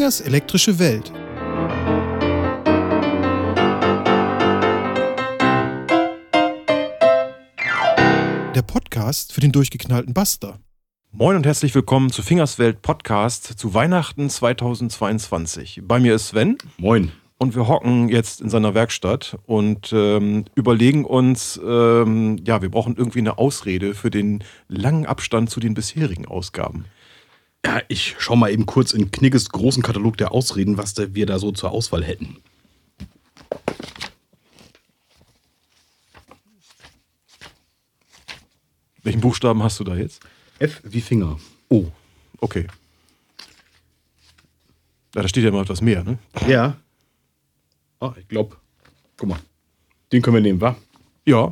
Fingers elektrische Welt. Der Podcast für den durchgeknallten Buster. Moin und herzlich willkommen zu Fingers Welt Podcast zu Weihnachten 2022. Bei mir ist Sven. Moin. Und wir hocken jetzt in seiner Werkstatt und überlegen uns, wir brauchen irgendwie eine Ausrede für den langen Abstand zu den bisherigen Ausgaben. Ja, ich schau mal eben kurz in Knigges großen Katalog der Ausreden, was wir da so zur Auswahl hätten. Welchen Buchstaben hast du da jetzt? F wie Finger. Oh, okay. Ja, da steht ja mal etwas mehr, ne? Ja. Ah, ich glaube, guck mal, den können wir nehmen, wa? Ja.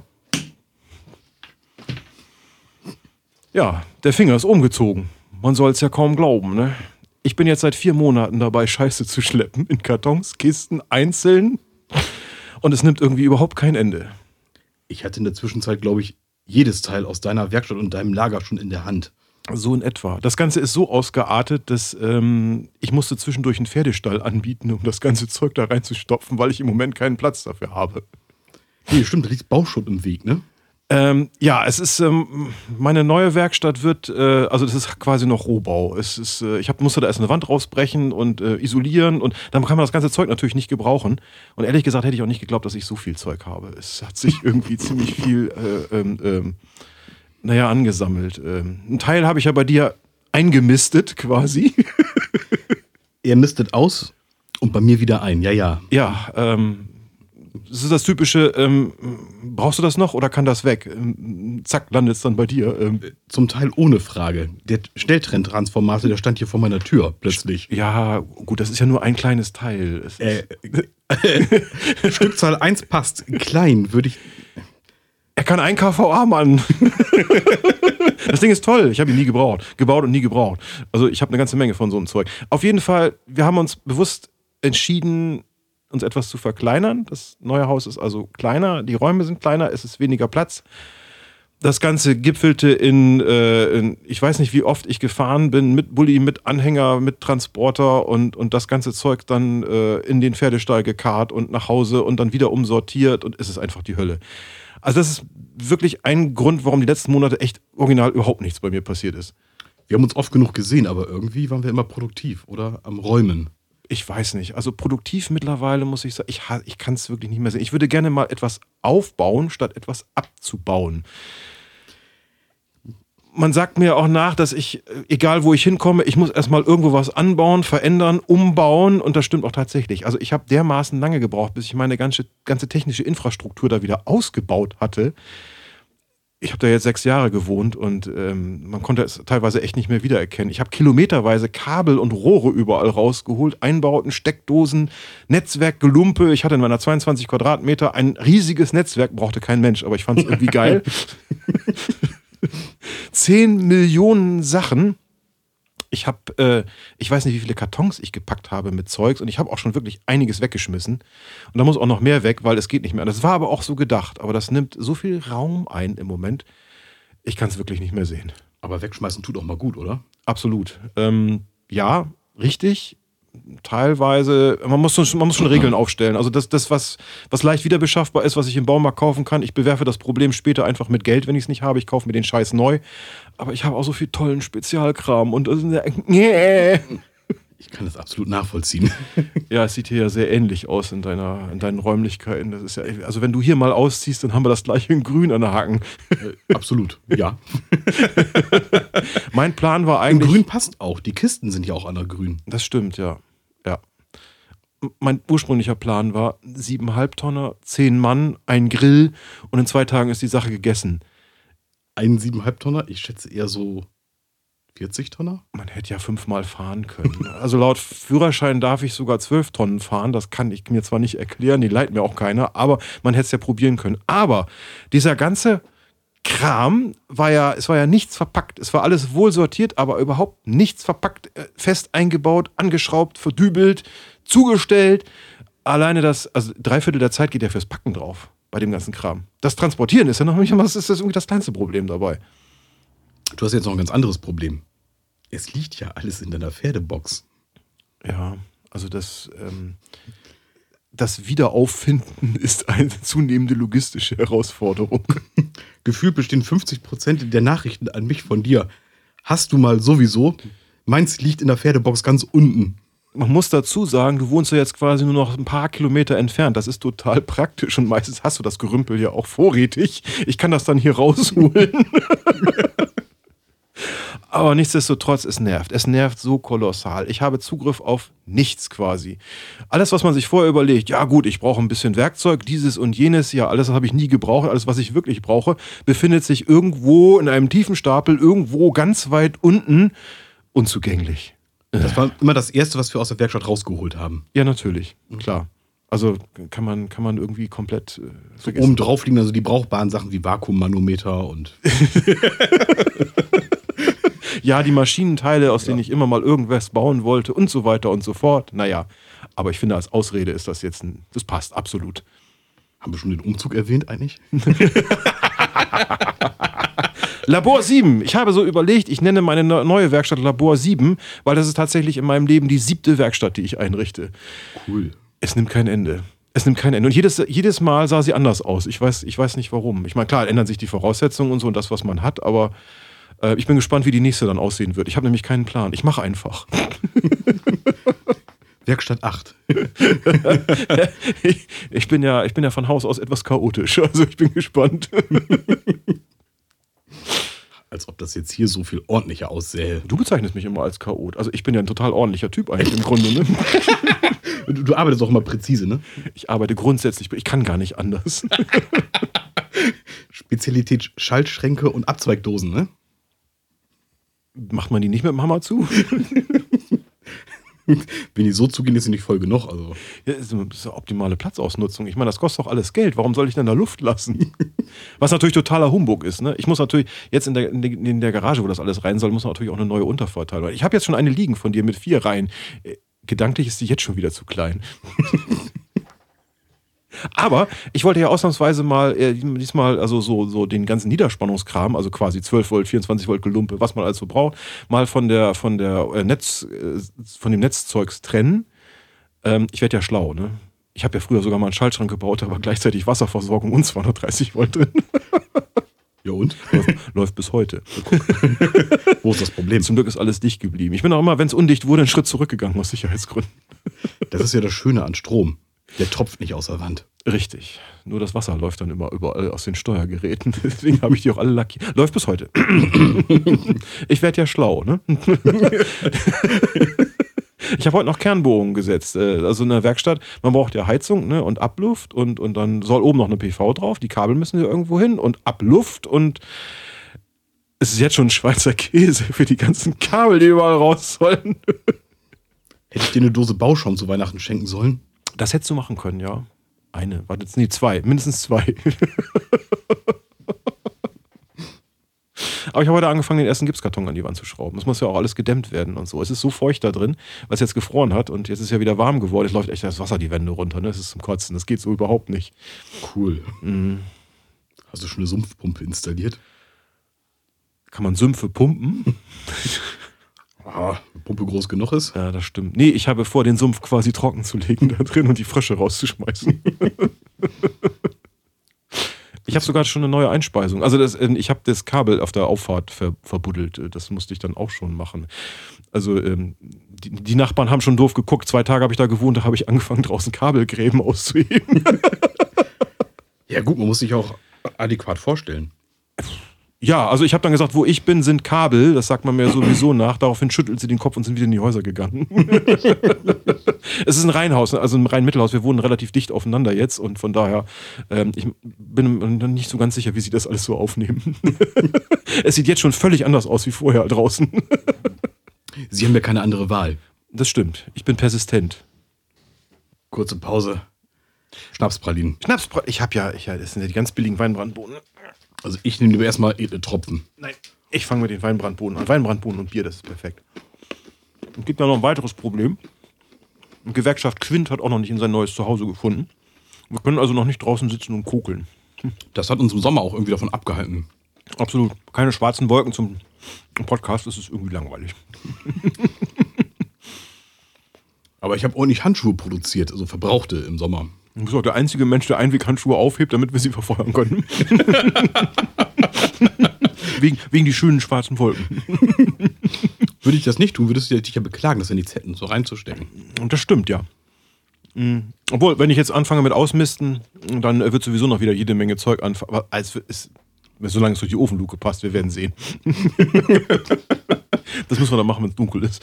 Ja, der Finger ist umgezogen. Man soll es ja kaum glauben, ne? Ich bin jetzt seit 4 Monaten dabei, Scheiße zu schleppen. In Kartons, Kisten, einzeln. Und es nimmt irgendwie überhaupt kein Ende. Ich hatte in der Zwischenzeit, glaube ich, jedes Teil aus deiner Werkstatt und deinem Lager schon in der Hand. So in etwa. Das Ganze ist so ausgeartet, dass ich musste zwischendurch einen Pferdestall anbieten, um das ganze Zeug da reinzustopfen, weil ich im Moment keinen Platz dafür habe. Nee, stimmt, da liegt Bauschutt im Weg, ne? Es ist, meine neue Werkstatt wird, das ist quasi noch Rohbau. Es ist, musste da erst eine Wand rausbrechen und isolieren und dann kann man das ganze Zeug natürlich nicht gebrauchen. Und ehrlich gesagt hätte ich auch nicht geglaubt, dass ich so viel Zeug habe. Es hat sich irgendwie ziemlich viel, angesammelt. Ein Teil habe ich ja bei dir eingemistet quasi. Er mistet aus und bei mir wieder ein, ja. Ja, das ist das typische, brauchst du das noch oder kann das weg? Zack, landet es dann bei dir. Zum Teil ohne Frage. Der Schnelltrenntransformator, der stand hier vor meiner Tür plötzlich. Ja, gut, das ist ja nur ein kleines Teil. Stückzahl 1 passt. Klein würde ich... Er kann ein kVA, Mann. Das Ding ist toll. Ich habe ihn nie gebaut und nie gebraucht. Also ich habe eine ganze Menge von so einem Zeug. Auf jeden Fall, wir haben uns bewusst entschieden, uns etwas zu verkleinern. Das neue Haus ist also kleiner, die Räume sind kleiner, es ist weniger Platz. Das Ganze gipfelte in ich weiß nicht, wie oft ich gefahren bin, mit Bulli, mit Anhänger, mit Transporter und das ganze Zeug dann in den Pferdestall gekarrt und nach Hause und dann wieder umsortiert und es ist einfach die Hölle. Also das ist wirklich ein Grund, warum die letzten Monate echt original überhaupt nichts bei mir passiert ist. Wir haben uns oft genug gesehen, aber irgendwie waren wir immer produktiv oder am Räumen. Ich weiß nicht. Also produktiv mittlerweile muss ich sagen, ich kann es wirklich nicht mehr sehen. Ich würde gerne mal etwas aufbauen, statt etwas abzubauen. Man sagt mir auch nach, dass ich, egal wo ich hinkomme, ich muss erstmal irgendwo was anbauen, verändern, umbauen und das stimmt auch tatsächlich. Also ich habe dermaßen lange gebraucht, bis ich meine ganze technische Infrastruktur da wieder ausgebaut hatte. Ich habe da jetzt 6 Jahre gewohnt und man konnte es teilweise echt nicht mehr wiedererkennen. Ich habe kilometerweise Kabel und Rohre überall rausgeholt, Einbauten, Steckdosen, Netzwerkgelumpe. Ich hatte in meiner 22 Quadratmeter ein riesiges Netzwerk, brauchte kein Mensch, aber ich fand es irgendwie geil. 10 Millionen Sachen. Ich weiß nicht, wie viele Kartons ich gepackt habe mit Zeugs und ich habe auch schon wirklich einiges weggeschmissen. Und da muss auch noch mehr weg, weil es geht nicht mehr. Das war aber auch so gedacht. Aber das nimmt so viel Raum ein im Moment. Ich kann es wirklich nicht mehr sehen. Aber wegschmeißen tut auch mal gut, oder? Absolut. Ja, richtig. Teilweise, man muss schon Regeln aufstellen. Also das was leicht wiederbeschaffbar ist, was ich im Baumarkt kaufen kann. Ich bewerfe das Problem später einfach mit Geld, wenn ich es nicht habe. Ich kaufe mir den Scheiß neu. Aber ich habe auch so viel tollen Spezialkram und ich kann das absolut nachvollziehen. Ja, es sieht hier ja sehr ähnlich aus in deinen Räumlichkeiten. Das ist ja, also wenn du hier mal ausziehst, dann haben wir das gleiche in Grün an der Haken. Absolut, ja. Mein Plan war eigentlich... In Grün passt auch. Die Kisten sind ja auch an der Grün. Das stimmt, ja. Mein ursprünglicher Plan war 7,5 Tonner, 10 Mann, ein Grill und in 2 Tagen ist die Sache gegessen. Ein 7,5 Tonner? Ich schätze eher so 40 Tonner? Man hätte ja 5-mal fahren können. Also laut Führerschein darf ich sogar 12 Tonnen fahren. Das kann ich mir zwar nicht erklären, die leiht mir auch keiner, aber man hätte es ja probieren können. Aber dieser ganze Kram es war ja nichts verpackt. Es war alles wohl sortiert, aber überhaupt nichts verpackt, fest eingebaut, angeschraubt, verdübelt, zugestellt. Alleine also 3/4 der Zeit geht ja fürs Packen drauf bei dem ganzen Kram. Das Transportieren ist ja noch nicht mal, das ist irgendwie das kleinste Problem dabei. Du hast jetzt noch ein ganz anderes Problem. Es liegt ja alles in deiner Pferdebox. Ja, also das Wiederauffinden ist eine zunehmende logistische Herausforderung. Gefühlt bestehen 50% der Nachrichten an mich von dir. Hast du mal sowieso? Meins liegt in der Pferdebox ganz unten. Man muss dazu sagen, du wohnst ja jetzt quasi nur noch ein paar Kilometer entfernt. Das ist total praktisch und meistens hast du das Gerümpel ja auch vorrätig. Ich kann das dann hier rausholen. Aber nichtsdestotrotz, es nervt. Es nervt so kolossal. Ich habe Zugriff auf nichts quasi. Alles, was man sich vorher überlegt, ja gut, ich brauche ein bisschen Werkzeug, dieses und jenes, ja, alles habe ich nie gebraucht. Alles, was ich wirklich brauche, befindet sich irgendwo in einem tiefen Stapel, irgendwo ganz weit unten, unzugänglich. Das war immer das Erste, was wir aus der Werkstatt rausgeholt haben. Ja, natürlich, klar. Also kann man irgendwie komplett vergessen. Oben drauf liegen also die brauchbaren Sachen wie Vakuummanometer und... Ja, die Maschinenteile, aus denen ich immer mal irgendwas bauen wollte und so weiter und so fort. Naja, aber ich finde, als Ausrede ist das jetzt, das passt absolut. Haben wir schon den Umzug erwähnt eigentlich? Labor 7. Ich habe so überlegt, ich nenne meine neue Werkstatt Labor 7, weil das ist tatsächlich in meinem Leben die 7. Werkstatt, die ich einrichte. Cool. Es nimmt kein Ende. Und jedes Mal sah sie anders aus. Ich weiß nicht warum. Ich meine, klar, ändern sich die Voraussetzungen und so und das, was man hat, aber ich bin gespannt, wie die nächste dann aussehen wird. Ich habe nämlich keinen Plan. Ich mache einfach. Werkstatt 8. Ich bin ja von Haus aus etwas chaotisch. Also ich bin gespannt. Als ob das jetzt hier so viel ordentlicher aussähe. Du bezeichnest mich immer als Chaot. Also ich bin ja ein total ordentlicher Typ eigentlich im Grunde. Ne? Du arbeitest auch immer präzise, ne? Ich arbeite grundsätzlich, ich kann gar nicht anders. Spezialität Schaltschränke und Abzweigdosen, ne? Macht man die nicht mit dem Hammer zu? Wenn die so zugehen, ist sie nicht voll genug. Also. Ja, das ist eine optimale Platzausnutzung. Ich meine, das kostet doch alles Geld. Warum soll ich denn da Luft lassen? Was natürlich totaler Humbug ist. Ne? Ich muss natürlich jetzt in der Garage, wo das alles rein soll, muss natürlich auch eine neue Unterverteilung. Ich habe jetzt schon eine liegen von dir mit 4 Reihen. Gedanklich ist die jetzt schon wieder zu klein. Aber ich wollte ja ausnahmsweise mal diesmal also so den ganzen Niederspannungskram, also quasi 12 Volt, 24 Volt Gelumpe, was man also braucht, mal von dem Netzzeugs trennen. Ich werde ja schlau, ne? Ich habe ja früher sogar mal einen Schaltschrank gebaut, aber gleichzeitig Wasserversorgung und 230 Volt drin. Ja und? Läuft bis heute. Wo ist das Problem? Zum Glück ist alles dicht geblieben. Ich bin auch immer, wenn es undicht wurde, einen Schritt zurückgegangen aus Sicherheitsgründen. Das ist ja das Schöne an Strom. Der tropft nicht aus der Wand. Richtig. Nur das Wasser läuft dann immer überall aus den Steuergeräten. Deswegen habe ich die auch alle lackiert. Läuft bis heute. Ich werde ja schlau, ne? Ich habe heute noch Kernbohrungen gesetzt. Also in der Werkstatt, man braucht ja Heizung, ne, und Abluft und dann soll oben noch eine PV drauf. Die Kabel müssen ja irgendwo hin und Abluft und es ist jetzt schon Schweizer Käse für die ganzen Kabel, die überall raus sollen. Hätte ich dir eine Dose Bauschaum zu Weihnachten schenken sollen? Das hättest du machen können, ja. Nee, 2. Mindestens 2. Aber ich habe heute angefangen, den ersten Gipskarton an die Wand zu schrauben. Das muss ja auch alles gedämmt werden und so. Es ist so feucht da drin, weil es jetzt gefroren hat und jetzt ist ja wieder warm geworden. Es läuft echt das Wasser die Wände runter, ne? Das ist zum Kotzen. Das geht so überhaupt nicht. Cool. Hast du schon eine Sumpfpumpe installiert? Kann man Sümpfe pumpen? Eine Pumpe groß genug ist? Ja, das stimmt. Nee, ich habe vor, den Sumpf quasi trocken zu legen da drin und die Frösche rauszuschmeißen. Ich habe sogar schon eine neue Einspeisung. Also ich habe das Kabel auf der Auffahrt verbuddelt. Das musste ich dann auch schon machen. Also die Nachbarn haben schon doof geguckt. 2 Tage habe ich da gewohnt, da habe ich angefangen, draußen Kabelgräben auszuheben. Ja gut, man muss sich auch adäquat vorstellen. Ja, also ich habe dann gesagt, wo ich bin, sind Kabel. Das sagt man mir sowieso nach. Daraufhin schüttelt sie den Kopf und sind wieder in die Häuser gegangen. Es ist ein Reihenhaus, also ein Reihenmittelhaus. Wir wohnen relativ dicht aufeinander jetzt und von daher, ich bin nicht so ganz sicher, wie sie das alles so aufnehmen. Es sieht jetzt schon völlig anders aus wie vorher draußen. Sie haben ja keine andere Wahl. Das stimmt. Ich bin persistent. Kurze Pause. Schnapspralinen. Ich habe ja, das sind ja die ganz billigen Weinbrandbohnen. Also ich nehme lieber erstmal Tropfen. Nein, ich fange mit den Weinbrandbohnen an. Weinbrandbohnen und Bier, das ist perfekt. Es gibt ja noch ein weiteres Problem. Die Gewerkschaft Quint hat auch noch nicht in sein neues Zuhause gefunden. Wir können also noch nicht draußen sitzen und kokeln. Das hat uns im Sommer auch irgendwie davon abgehalten. Absolut. Keine schwarzen Wolken zum Podcast, das ist irgendwie langweilig. Aber ich habe ordentlich Handschuhe produziert, also verbrauchte im Sommer. Du bist auch der einzige Mensch, der Einweghandschuhe aufhebt, damit wir sie verfeuern können. wegen die schönen schwarzen Wolken. Würde ich das nicht tun, würdest du dich ja beklagen, das in die Zetten so reinzustecken. Und das stimmt, ja. Obwohl, wenn ich jetzt anfange mit Ausmisten, dann wird sowieso noch wieder jede Menge Zeug anfangen. Solange es durch die Ofenluke passt, wir werden sehen. Das müssen wir dann machen, wenn es dunkel ist.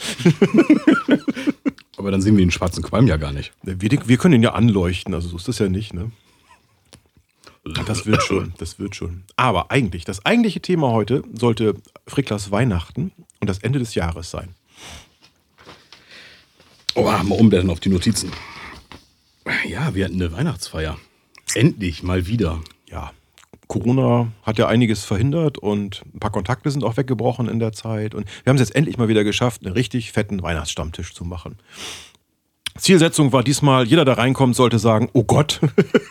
Aber dann sehen wir den schwarzen Qualm ja gar nicht. Wir können ihn ja anleuchten, also so ist das ja nicht, ne? Das wird schon. Aber eigentlich, das eigentliche Thema heute sollte Fricklas Weihnachten und das Ende des Jahres sein. Oh, mal umblättern auf die Notizen. Ja, wir hatten eine Weihnachtsfeier. Endlich mal wieder. Ja, Corona hat ja einiges verhindert und ein paar Kontakte sind auch weggebrochen in der Zeit. Und wir haben es jetzt endlich mal wieder geschafft, einen richtig fetten Weihnachtsstammtisch zu machen. Zielsetzung war diesmal, jeder, der reinkommt, sollte sagen, oh Gott.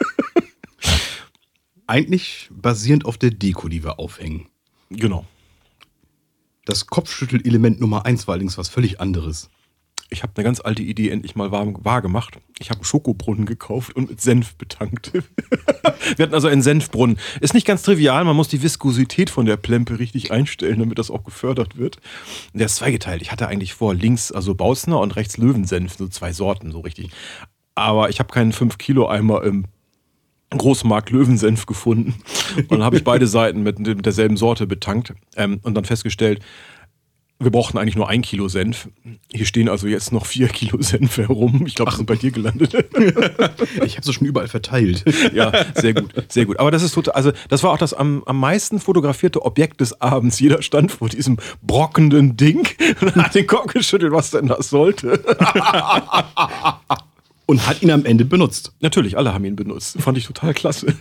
Eigentlich basierend auf der Deko, die wir aufhängen. Genau. Das Kopfschüttelelement Nummer 1 war allerdings was völlig anderes. Ich habe eine ganz alte Idee endlich mal wahr gemacht. Ich habe einen Schokobrunnen gekauft und mit Senf betankt. Wir hatten also einen Senfbrunnen. Ist nicht ganz trivial, man muss die Viskosität von der Plempe richtig einstellen, damit das auch gefördert wird. Der ist zweigeteilt. Ich hatte eigentlich vor, links also Bausner und rechts Löwensenf, so 2 Sorten, so richtig. Aber ich habe keinen 5-Kilo-Eimer im Großmarkt Löwensenf gefunden. Und dann habe ich beide Seiten mit derselben Sorte betankt und dann festgestellt, wir brauchten eigentlich nur 1 Kilo Senf. Hier stehen also jetzt noch 4 Kilo Senf herum. Ich glaube, die sind bei dir gelandet. Ich habe sie schon überall verteilt. Ja, sehr gut, sehr gut. Aber das ist total, also das war auch das am meisten fotografierte Objekt des Abends. Jeder stand vor diesem brockenden Ding und hat den Kopf geschüttelt, was denn das sollte. Und hat ihn am Ende benutzt. Natürlich, alle haben ihn benutzt. Fand ich total klasse.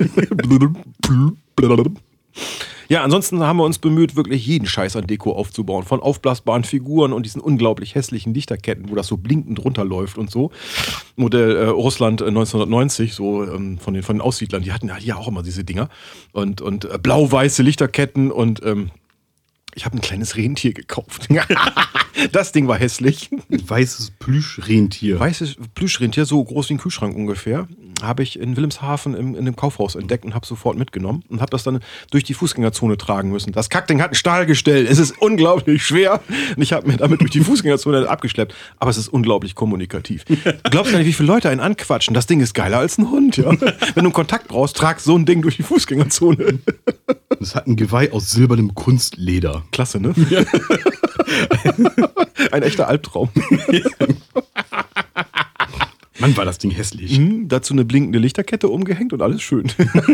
Ja, ansonsten haben wir uns bemüht, wirklich jeden Scheiß an Deko aufzubauen. Von aufblasbaren Figuren und diesen unglaublich hässlichen Lichterketten, wo das so blinkend runterläuft und so. Modell Russland 1990, so von den Aussiedlern, die hatten ja auch immer diese Dinger. Und blau-weiße Lichterketten und ich habe ein kleines Rentier gekauft. Das Ding war hässlich. Ein weißes Plüschrentier. Weißes Plüschrentier, so groß wie ein Kühlschrank ungefähr, habe ich in Wilhelmshaven in einem Kaufhaus entdeckt und habe sofort mitgenommen und habe das dann durch die Fußgängerzone tragen müssen. Das Kackding hat ein Stahlgestell. Es ist unglaublich schwer. Und ich habe mir damit durch die Fußgängerzone abgeschleppt. Aber es ist unglaublich kommunikativ. Du glaubst gar nicht, wie viele Leute einen anquatschen. Das Ding ist geiler als ein Hund. Ja? Wenn du einen Kontakt brauchst, trag so ein Ding durch die Fußgängerzone. Es hat ein Geweih aus silbernem Kunstleder. Klasse, ne? Ja. Ein echter Albtraum. Mann, war das Ding hässlich. Dazu eine blinkende Lichterkette umgehängt und alles schön.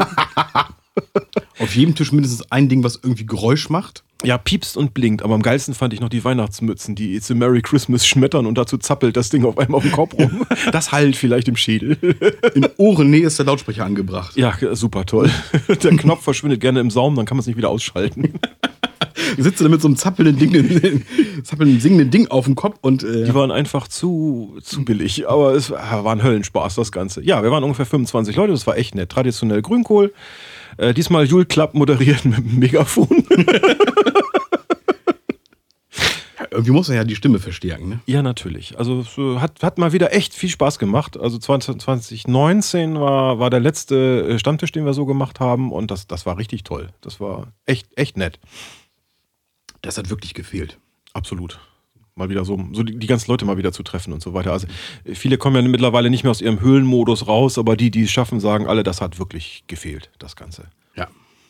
Auf jedem Tisch mindestens ein Ding, was irgendwie Geräusch macht. Ja, piepst und blinkt. Aber am geilsten fand ich noch die Weihnachtsmützen, die It's a Merry Christmas schmettern und dazu zappelt das Ding auf einmal auf dem Kopf rum. Das halt vielleicht im Schädel. In Ohrennähe ist der Lautsprecher angebracht. Ja, super toll. Der Knopf verschwindet gerne im Saum, dann kann man es nicht wieder ausschalten. Ich sitze da mit so einem singenden Ding auf dem Kopf und die waren einfach zu billig, aber es war ein Höllenspaß, das Ganze. Ja, wir waren ungefähr 25 Leute, das war echt nett. Traditionell Grünkohl. Diesmal Jule Klapp moderiert mit dem Megafon. Irgendwie muss er ja die Stimme verstärken, ne? Ja, natürlich. Also es hat mal wieder echt viel Spaß gemacht. Also 2019 war der letzte Stammtisch, den wir so gemacht haben und das war richtig toll. Das war echt nett. Das hat wirklich gefehlt. Absolut. Mal wieder so die ganzen Leute mal wieder zu treffen und so weiter. Also viele kommen ja mittlerweile nicht mehr aus ihrem Höhlenmodus raus, aber die es schaffen, sagen alle, das hat wirklich gefehlt, das Ganze. Ja.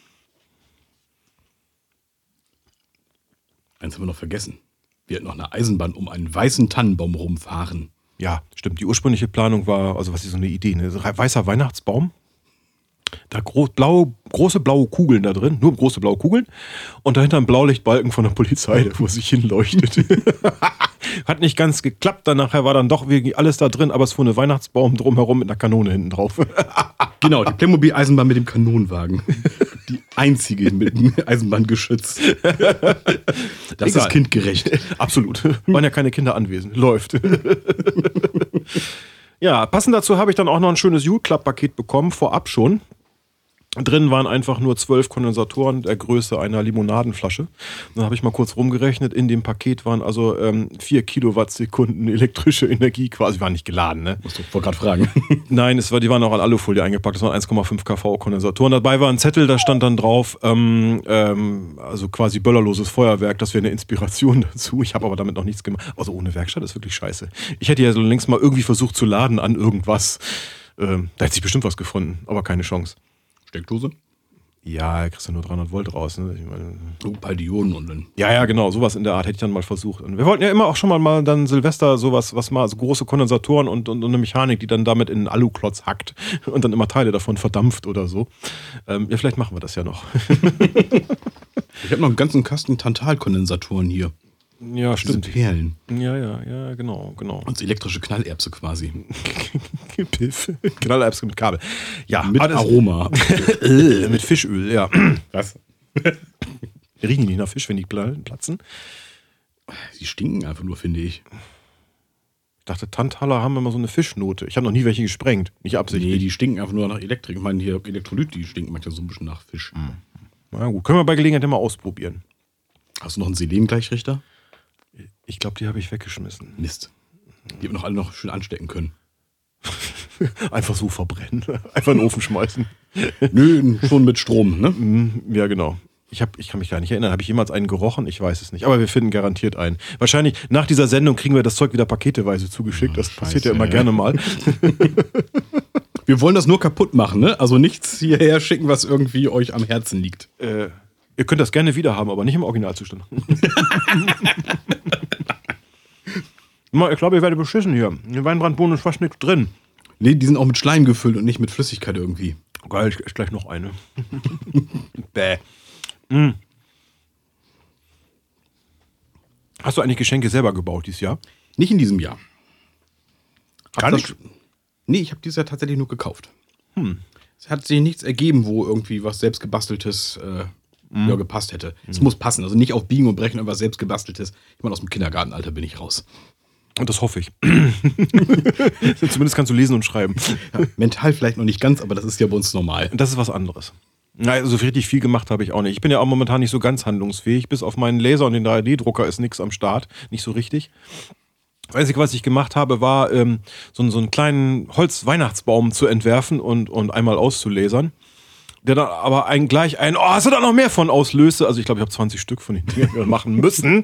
Eins haben wir noch vergessen. Wir hatten noch eine Eisenbahn um einen weißen Tannenbaum rumfahren. Ja, stimmt. Die ursprüngliche Planung war, also was ist so eine Idee, ne? Weißer Weihnachtsbaum. Da große blaue Kugeln da drin, nur große blaue Kugeln. Und dahinter ein Blaulichtbalken von der Polizei, der vor sich hin leuchtet. Hat nicht ganz geklappt, dann nachher war dann doch wirklich alles da drin, aber es fuhr eine Weihnachtsbaum drumherum mit einer Kanone hinten drauf. Genau, die Playmobil-Eisenbahn mit dem Kanonenwagen. Die einzige mit dem Eisenbahngeschütz. Das ist kindgerecht. Absolut. Waren ja keine Kinder anwesend. Läuft. Ja, passend dazu habe ich dann auch noch ein schönes Jule-Club-Paket bekommen, vorab schon. Drin waren einfach nur 12 Kondensatoren der Größe einer Limonadenflasche. Dann habe ich mal kurz rumgerechnet. In dem Paket waren also 4 Kilowattsekunden elektrische Energie quasi. War nicht geladen, ne? Musst du wohl gerade fragen. Nein, die waren auch an Alufolie eingepackt. Das waren 1,5 kV Kondensatoren. Dabei war ein Zettel, da stand dann drauf, also quasi böllerloses Feuerwerk. Das wäre eine Inspiration dazu. Ich habe aber damit noch nichts gemacht. Also ohne Werkstatt ist wirklich scheiße. Ich hätte ja so längst mal irgendwie versucht zu laden an irgendwas. Da hätte sich bestimmt was gefunden, aber keine Chance. Steckdose? Ja, da kriegst du nur 300 Volt raus. Ne? Ich meine, So ein paar Dioden und dann. ja, genau, sowas in der Art hätte ich dann mal versucht. Und wir wollten ja immer auch schon mal dann Silvester sowas, was mal so große Kondensatoren und eine Mechanik, die dann damit in einen Aluklotz hackt und dann immer Teile davon verdampft oder so. Ja, vielleicht machen wir das ja noch. Ich habe noch einen ganzen Kasten Tantalkondensatoren hier. Ja, Das sind stimmt. Perlen. Ja, genau. Und elektrische Knallerbse quasi. Piff. Knallerbs mit Kabel. Ja, Mit Aroma. mit Fischöl, ja. Was? Riechen die nicht nach Fisch, wenn die platzen? Die stinken einfach nur, finde ich. Ich dachte, Tantaler haben immer so eine Fischnote. Ich habe noch nie welche gesprengt. Nicht absichtlich. Nee, die stinken einfach nur nach Elektrik. Ich meine, hier Elektrolyt, die stinken manchmal so ein bisschen nach Fisch. Na gut, können wir bei Gelegenheit mal ausprobieren. Hast du noch einen Selengleichrichter? Ich glaube, die habe ich weggeschmissen. Mist. Die wir noch alle noch schön anstecken können. Einfach so verbrennen. Einfach in den Ofen schmeißen. Nö, schon mit Strom, ne? Ja, genau. Ich kann mich gar nicht erinnern. Habe ich jemals einen gerochen? Ich weiß es nicht. Aber wir finden garantiert einen. Wahrscheinlich nach dieser Sendung kriegen wir das Zeug wieder paketeweise zugeschickt. Das passiert ja immer gerne mal. Wir wollen das nur kaputt machen, ne? Also nichts hierher schicken, was irgendwie euch am Herzen liegt. Ihr könnt das gerne wieder haben, aber nicht im Originalzustand. Ich glaube, ihr werdet beschissen hier. In Weinbrandbohnen ist fast nichts drin. Nee, die sind auch mit Schleim gefüllt und nicht mit Flüssigkeit irgendwie. Geil, ich esse gleich noch eine. Bäh. Hast du eigentlich Geschenke selber gebaut dieses Jahr? Nicht in diesem Jahr. Gar nicht? Nee, ich habe dieses Jahr tatsächlich nur gekauft. Es hat sich nichts ergeben, wo irgendwie was selbstgebasteltes gepasst hätte. Es muss passen, also nicht auf Biegen und Brechen irgendwas selbstgebasteltes. Ich meine, aus dem Kindergartenalter bin ich raus. Und das hoffe ich. Zumindest kannst du lesen und schreiben. Ja, mental vielleicht noch nicht ganz, aber das ist ja bei uns normal. Das ist was anderes. Also richtig viel gemacht habe ich auch nicht. Ich bin ja auch momentan nicht so ganz handlungsfähig. Bis auf meinen Laser und den 3D-Drucker ist nichts am Start. Nicht so richtig. Das Einzige, was ich gemacht habe, war so einen kleinen Holz-Weihnachtsbaum zu entwerfen und einmal auszulasern. Der dann aber hast du da noch mehr von auslöste? Also ich glaube, ich habe 20 Stück von den Dingen machen müssen.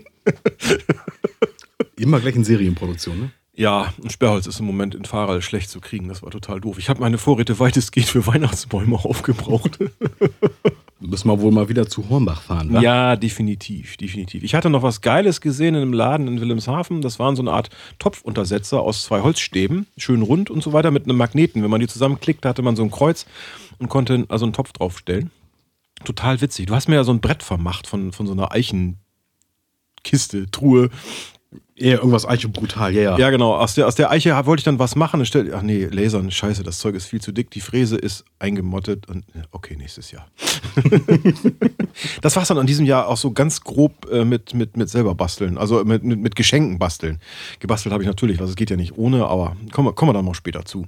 Immer gleich in Serienproduktion, ne? Ja, ein Sperrholz ist im Moment in Fahrrad schlecht zu kriegen. Das war total doof. Ich habe meine Vorräte weitestgehend für Weihnachtsbäume aufgebraucht. Du müssen wir wohl mal wieder zu Hornbach fahren, wa? Ja, definitiv. Ich hatte noch was Geiles gesehen in einem Laden in Wilhelmshaven. Das waren so eine Art Topfuntersetzer aus 2 Holzstäben, schön rund und so weiter, mit einem Magneten. Wenn man die zusammenklickt, hatte man so ein Kreuz und konnte also einen Topf draufstellen. Total witzig. Du hast mir ja so ein Brett vermacht von so einer Eichenkiste, Truhe. Eher irgendwas Eiche brutal, ja. Ja, genau. Aus der Eiche wollte ich dann was machen. Ach nee, lasern, scheiße, das Zeug ist viel zu dick. Die Fräse ist eingemottet. Und okay, nächstes Jahr. Das war's dann in diesem Jahr auch so ganz grob mit selber basteln. Also mit Geschenken basteln. Gebastelt habe ich natürlich, was es geht ja nicht ohne, aber kommen wir dann mal später zu.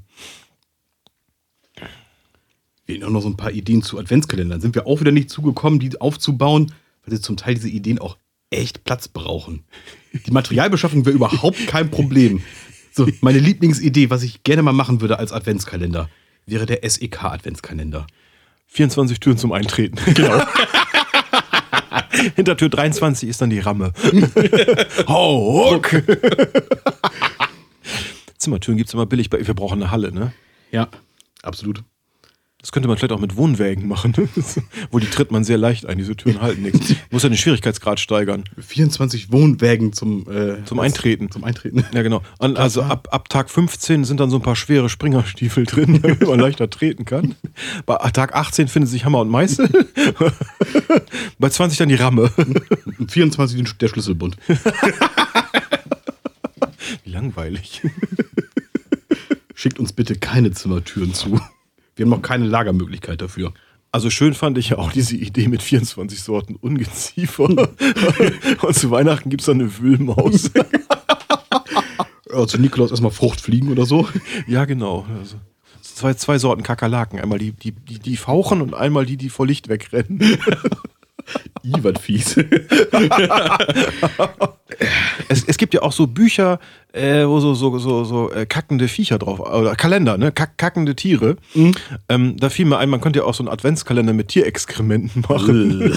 Wir haben auch noch so ein paar Ideen zu Adventskalendern. Sind wir auch wieder nicht zugekommen, die aufzubauen, weil sie zum Teil diese Ideen auch echt Platz brauchen. Die Materialbeschaffung wäre überhaupt kein Problem. So, meine Lieblingsidee, was ich gerne mal machen würde als Adventskalender, wäre der SEK-Adventskalender. 24 Türen zum Eintreten. Genau. Hinter Tür 23 ist dann die Ramme. Hock! Zimmertüren gibt es immer billig. Wir brauchen eine Halle, ne? Ja, absolut. Das könnte man vielleicht auch mit Wohnwägen machen. Wo die tritt man sehr leicht ein. Diese Türen halten nichts. Muss ja den Schwierigkeitsgrad steigern. 24 Wohnwägen zum Eintreten. Zum Eintreten. Ja, genau. Also ab Tag 15 sind dann so ein paar schwere Springerstiefel drin, damit man leichter treten kann. Bei Tag 18 findet sich Hammer und Meißel. Bei 20 dann die Ramme. Und 24 der Schlüsselbund. Wie langweilig. Schickt uns bitte keine Zimmertüren zu. Wir haben noch keine Lagermöglichkeit dafür. Also schön fand ich ja auch diese Idee mit 24 Sorten Ungeziefer. Und zu Weihnachten gibt es dann eine Wühlmaus. Zu Nikolaus erstmal Fruchtfliegen oder so. Ja, genau. Also, zwei Sorten Kakerlaken. Einmal die fauchen und einmal die vor Licht wegrennen. Was fies. Es gibt ja auch so Bücher, wo so kackende Viecher drauf, oder Kalender, ne? Kackende Tiere. Da fiel mir ein, man könnte ja auch so einen Adventskalender mit Tierexkrementen machen.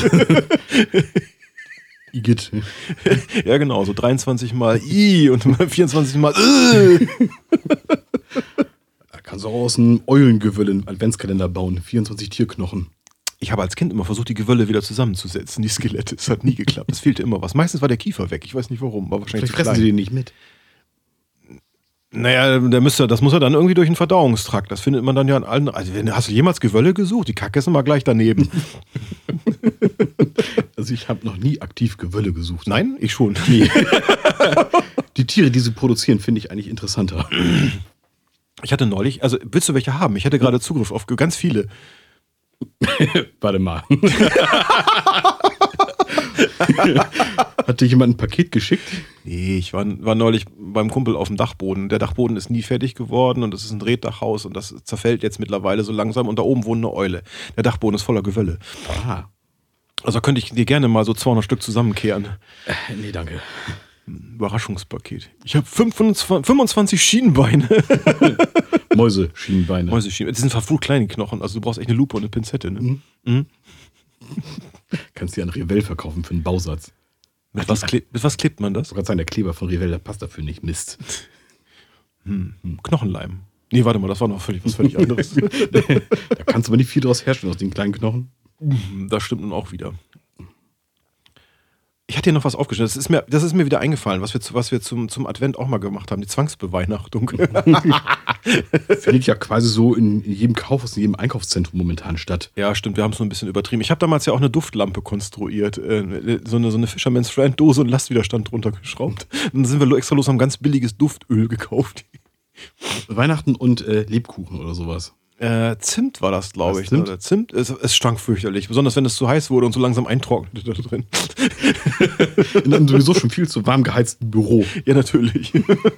Igitt. Ja, genau, so 23 mal I und 24 mal Da kannst du auch aus einem Eulengewölle einen Adventskalender bauen. 24 Tierknochen. Ich habe als Kind immer versucht, die Gewölle wieder zusammenzusetzen, die Skelette. Es hat nie geklappt. Es fehlte immer was. Meistens war der Kiefer weg. Ich weiß nicht warum. War wahrscheinlich Vielleicht fressen sie den nicht mit. Naja, das muss ja dann irgendwie durch den Verdauungstrakt. Das findet man dann ja an allen. Also, hast du jemals Gewölle gesucht? Die Kacke ist immer gleich daneben. Also ich habe noch nie aktiv Gewölle gesucht. Nein, ich schon. Nee. Die Tiere, die sie produzieren, finde ich eigentlich interessanter. Ich hatte neulich, also willst du welche haben? Ich hatte gerade Zugriff auf ganz viele. Warte mal. Hat dir jemand ein Paket geschickt? Nee, ich war neulich beim Kumpel auf dem Dachboden. Der Dachboden ist nie fertig geworden und es ist ein Reetdachhaus und das zerfällt jetzt mittlerweile so langsam und da oben wohnt eine Eule. Der Dachboden ist voller Gewölle. Aha. Also könnte ich dir gerne mal so 200 Stück zusammenkehren. Nee, danke. Überraschungspaket. Ich habe 25 Schienenbeine. Mäuse-Schienenbeine. Mäuse-Schienenbeine. Das sind verflucht kleine Knochen. Also du brauchst echt eine Lupe und eine Pinzette. Ne? Kannst dir an Revell verkaufen für einen Bausatz. Mit was klebt man das? Ich wollte gerade sagen, der Kleber von Revell, der passt dafür nicht. Mist. Knochenleim. Nee, warte mal, das war noch was völlig anderes. Da kannst du aber nicht viel draus herstellen aus den kleinen Knochen. Das stimmt nun auch wieder. Ich hatte hier noch was aufgeschrieben. Das ist mir wieder eingefallen, was wir zum Advent auch mal gemacht haben. Die Zwangsbeweihachtung. Findet ja quasi so in jedem Kaufhaus, in jedem Einkaufszentrum momentan statt. Ja, stimmt. Wir haben es so ein bisschen übertrieben. Ich habe damals ja auch eine Duftlampe konstruiert. So eine Fisherman's Friend Dose und Lastwiderstand drunter geschraubt. Und dann sind wir extra los, haben ganz billiges Duftöl gekauft. Weihnachten und Lebkuchen oder sowas. Zimt war das, glaube ich. Zimt? Ne? Zimt, es stank fürchterlich. Besonders wenn es zu heiß wurde und so langsam eintrocknete da drin. In einem sowieso schon viel zu warm geheizten Büro. Ja, natürlich.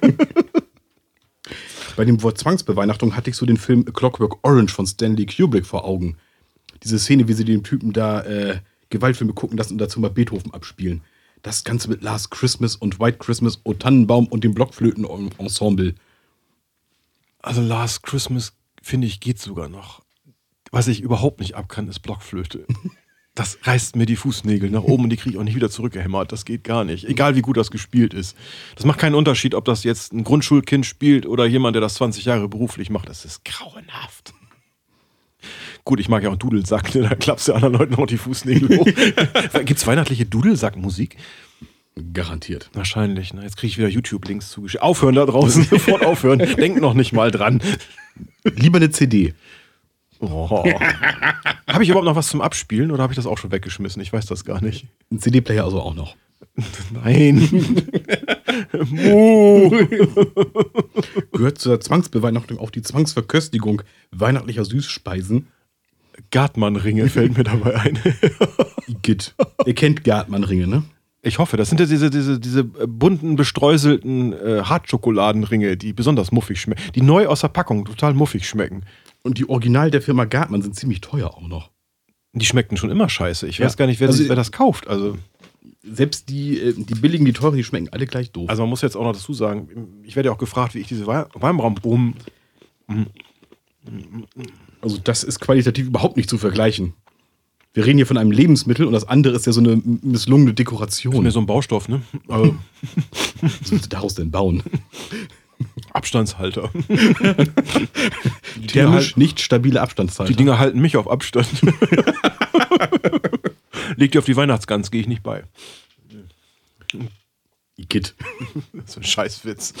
Bei dem Wort Zwangsbeweihachtung hatte ich so den Film A Clockwork Orange von Stanley Kubrick vor Augen. Diese Szene, wie sie dem Typen da Gewaltfilme gucken lassen und dazu mal Beethoven abspielen. Das Ganze mit Last Christmas und White Christmas, O Tannenbaum und dem Blockflöten-Ensemble. Also Last Christmas, finde ich, geht sogar noch. Was ich überhaupt nicht ab kann, ist Blockflöte. Das reißt mir die Fußnägel nach oben und die kriege ich auch nicht wieder zurückgehämmert. Das geht gar nicht. Egal wie gut das gespielt ist. Das macht keinen Unterschied, ob das jetzt ein Grundschulkind spielt oder jemand, der das 20 Jahre beruflich macht. Das ist grauenhaft. Gut, ich mag ja auch Dudelsack, ne? Da klappst du anderen Leuten auch die Fußnägel hoch. Gibt es weihnachtliche Dudelsackmusik? Garantiert. Wahrscheinlich. Ne? Jetzt kriege ich wieder YouTube-Links zugeschickt. Aufhören da draußen, sofort aufhören. Denk noch nicht mal dran. Lieber eine CD. Oh. Habe ich überhaupt noch was zum Abspielen oder habe ich das auch schon weggeschmissen? Ich weiß das gar nicht. Ein CD-Player also auch noch. Nein. Gehört zur Zwangsbeweihachtung auch die Zwangsverköstigung weihnachtlicher Süßspeisen. Gartmann-Ringe fällt mir dabei ein. Igitt. Ihr kennt Gartmann-Ringe, ne? Ich hoffe, das sind ja diese bunten, bestreuselten Hartschokoladenringe, die besonders muffig schmecken. Die neu aus der Packung total muffig schmecken. Und die Original der Firma Gartmann sind ziemlich teuer auch noch. Die schmeckten schon immer scheiße. Ich weiß gar nicht, wer das kauft. Also selbst die billigen, die teuren, die schmecken alle gleich doof. man muss jetzt auch noch dazu sagen, ich werde ja auch gefragt, wie ich diese Weinbraumbohnen. Also das ist qualitativ überhaupt nicht zu vergleichen. Wir reden hier von einem Lebensmittel und das andere ist ja so eine misslungene Dekoration. Das ist mir so ein Baustoff, ne? Also, was willst du daraus denn bauen? Abstandshalter. Thermisch nicht stabile Abstandshalter. Die Dinger halten mich auf Abstand. Leg die auf die Weihnachtsgans, gehe ich nicht bei. Igitt. Das ist ein Scheißwitz.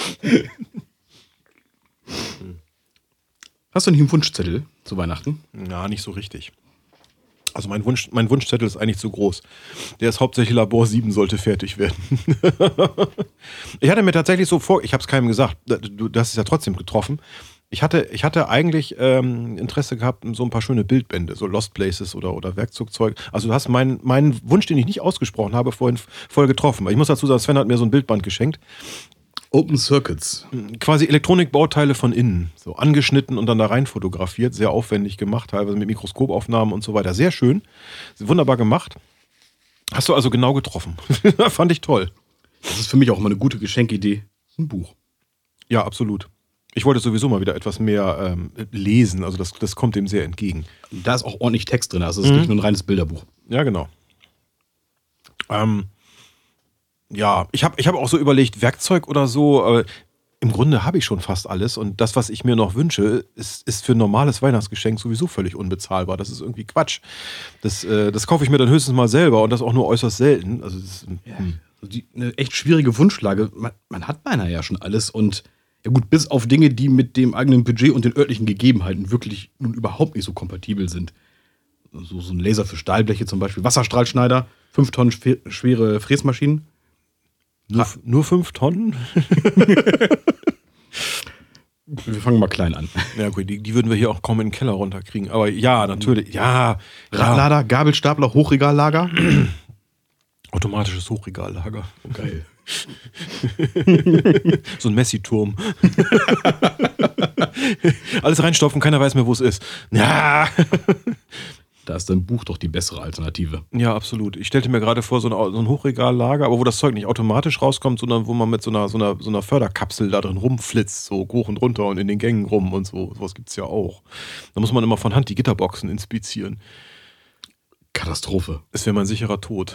Hast du nicht einen Wunschzettel zu Weihnachten? Na, nicht so richtig. Also mein Wunschzettel ist eigentlich zu groß. Der ist hauptsächlich Labor 7 sollte fertig werden. Ich hatte mir tatsächlich so ich habe es keinem gesagt, du hast es ja trotzdem getroffen. Ich hatte eigentlich Interesse gehabt, so ein paar schöne Bildbände, so Lost Places oder Werkzeugzeug. Also du hast meinen Wunsch, den ich nicht ausgesprochen habe, vorhin voll getroffen. Ich muss dazu sagen, Sven hat mir so ein Bildband geschenkt. Open Circuits. Quasi Elektronikbauteile von innen. So angeschnitten und dann da rein fotografiert. Sehr aufwendig gemacht, teilweise mit Mikroskopaufnahmen und so weiter. Sehr schön. Wunderbar gemacht. Hast du also genau getroffen. Fand ich toll. Das ist für mich auch immer eine gute Geschenkidee. Ein Buch. Ja, absolut. Ich wollte sowieso mal wieder etwas mehr lesen. Also das kommt dem sehr entgegen. Da ist auch ordentlich Text drin. Also es ist nicht nur ein reines Bilderbuch. Ja, genau. Ja, ich hab auch so überlegt, Werkzeug oder so, aber im Grunde habe ich schon fast alles und das, was ich mir noch wünsche, ist für ein normales Weihnachtsgeschenk sowieso völlig unbezahlbar. Das ist irgendwie Quatsch. Das kaufe ich mir dann höchstens mal selber und das auch nur äußerst selten. Also das ist, Eine echt schwierige Wunschlage. Man hat beinahe ja schon alles und ja gut, bis auf Dinge, die mit dem eigenen Budget und den örtlichen Gegebenheiten wirklich nun überhaupt nicht so kompatibel sind. So ein Laser für Stahlbleche zum Beispiel, Wasserstrahlschneider, 5 Tonnen schwere Fräsmaschinen. Nur 5 Tonnen? Wir fangen mal klein an. Ja gut, die würden wir hier auch kaum in den Keller runterkriegen. Aber ja, natürlich, ja. Radlader, Gabelstapler, Hochregallager. Automatisches Hochregallager. Oh, geil. So ein Messi-Turm. Alles reinstopfen, keiner weiß mehr, wo es ist. Ja. Da ist dein Buch doch die bessere Alternative. Ja, absolut. Ich stellte mir gerade vor, so ein Hochregallager, aber wo das Zeug nicht automatisch rauskommt, sondern wo man mit so einer Förderkapsel da drin rumflitzt, so hoch und runter und in den Gängen rum und so. Sowas gibt es ja auch. Da muss man immer von Hand die Gitterboxen inspizieren. Katastrophe. Es wäre mein sicherer Tod.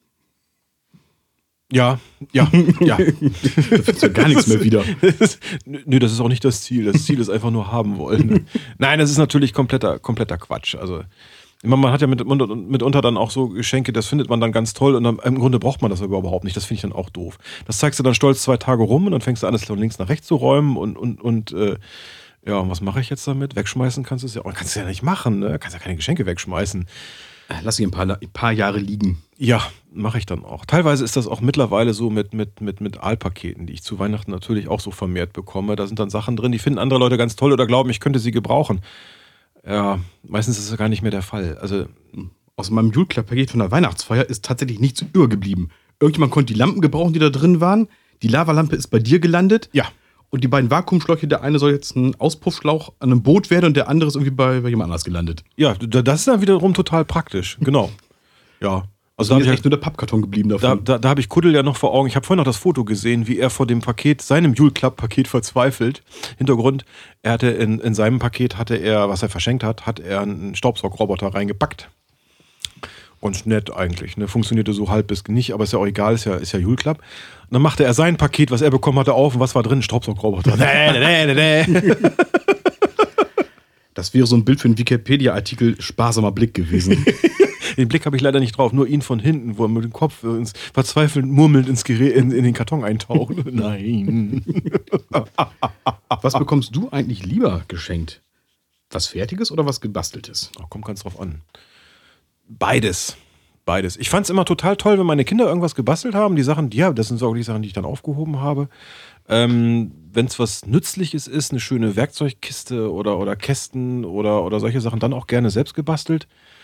Ja. Da findest du gar nichts mehr wieder. Nö, das ist auch nicht das Ziel. Das Ziel ist einfach nur haben wollen. Nein, das ist natürlich kompletter Quatsch. Also, man hat ja mitunter dann auch so Geschenke, das findet man dann ganz toll und dann, im Grunde braucht man das aber überhaupt nicht. Das finde ich dann auch doof. Das zeigst du dann stolz 2 Tage rum und dann fängst du an, das von links nach rechts zu räumen und was mache ich jetzt damit? Wegschmeißen kannst du es ja auch. Kannst du ja nicht machen, ne? Kannst ja keine Geschenke wegschmeißen. Lass sie ein paar Jahre liegen. Ja, mache ich dann auch. Teilweise ist das auch mittlerweile so mit Aalpaketen, die ich zu Weihnachten natürlich auch so vermehrt bekomme. Da sind dann Sachen drin, die finden andere Leute ganz toll oder glauben, ich könnte sie gebrauchen. Ja, meistens ist das gar nicht mehr der Fall. Also aus meinem Jule Club Paket von der Weihnachtsfeier ist tatsächlich nichts übergeblieben. Irgendjemand konnte die Lampen gebrauchen, die da drin waren. Die Lavalampe ist bei dir gelandet. Ja. Und die beiden Vakuumschläuche, der eine soll jetzt ein Auspuffschlauch an einem Boot werden und der andere ist irgendwie bei jemand anders gelandet. Ja, das ist dann wiederum total praktisch. Genau. Ja. Also da ist echt nur der Pappkarton geblieben davon. Da habe ich Kuddel ja noch vor Augen. Ich habe vorhin noch das Foto gesehen, wie er vor dem Paket, seinem Jule Club Paket verzweifelt. Hintergrund, er hatte in seinem Paket, was er verschenkt hat er einen Staubsaugroboter reingepackt. Ganz nett eigentlich, ne? Funktionierte so halb bis nicht, aber ist ja auch egal, ist ja Jule Club. Und dann machte er sein Paket, was er bekommen hatte, auf und was war drin? Staubsaugroboter. Das wäre so ein Bild für einen Wikipedia-Artikel sparsamer Blick gewesen. Den Blick habe ich leider nicht drauf, nur ihn von hinten, wo er mit dem Kopf verzweifelt murmelnd ins Gerät, in den Karton eintaucht. Nein. Was bekommst du eigentlich lieber geschenkt? Was Fertiges oder was Gebasteltes? Kommt ganz drauf an. Beides. Ich fand es immer total toll, wenn meine Kinder irgendwas gebastelt haben. Die Sachen, das sind so auch die Sachen, die ich dann aufgehoben habe. Wenn es was Nützliches ist, eine schöne Werkzeugkiste oder Kästen oder solche Sachen, dann auch gerne selbst gebastelt.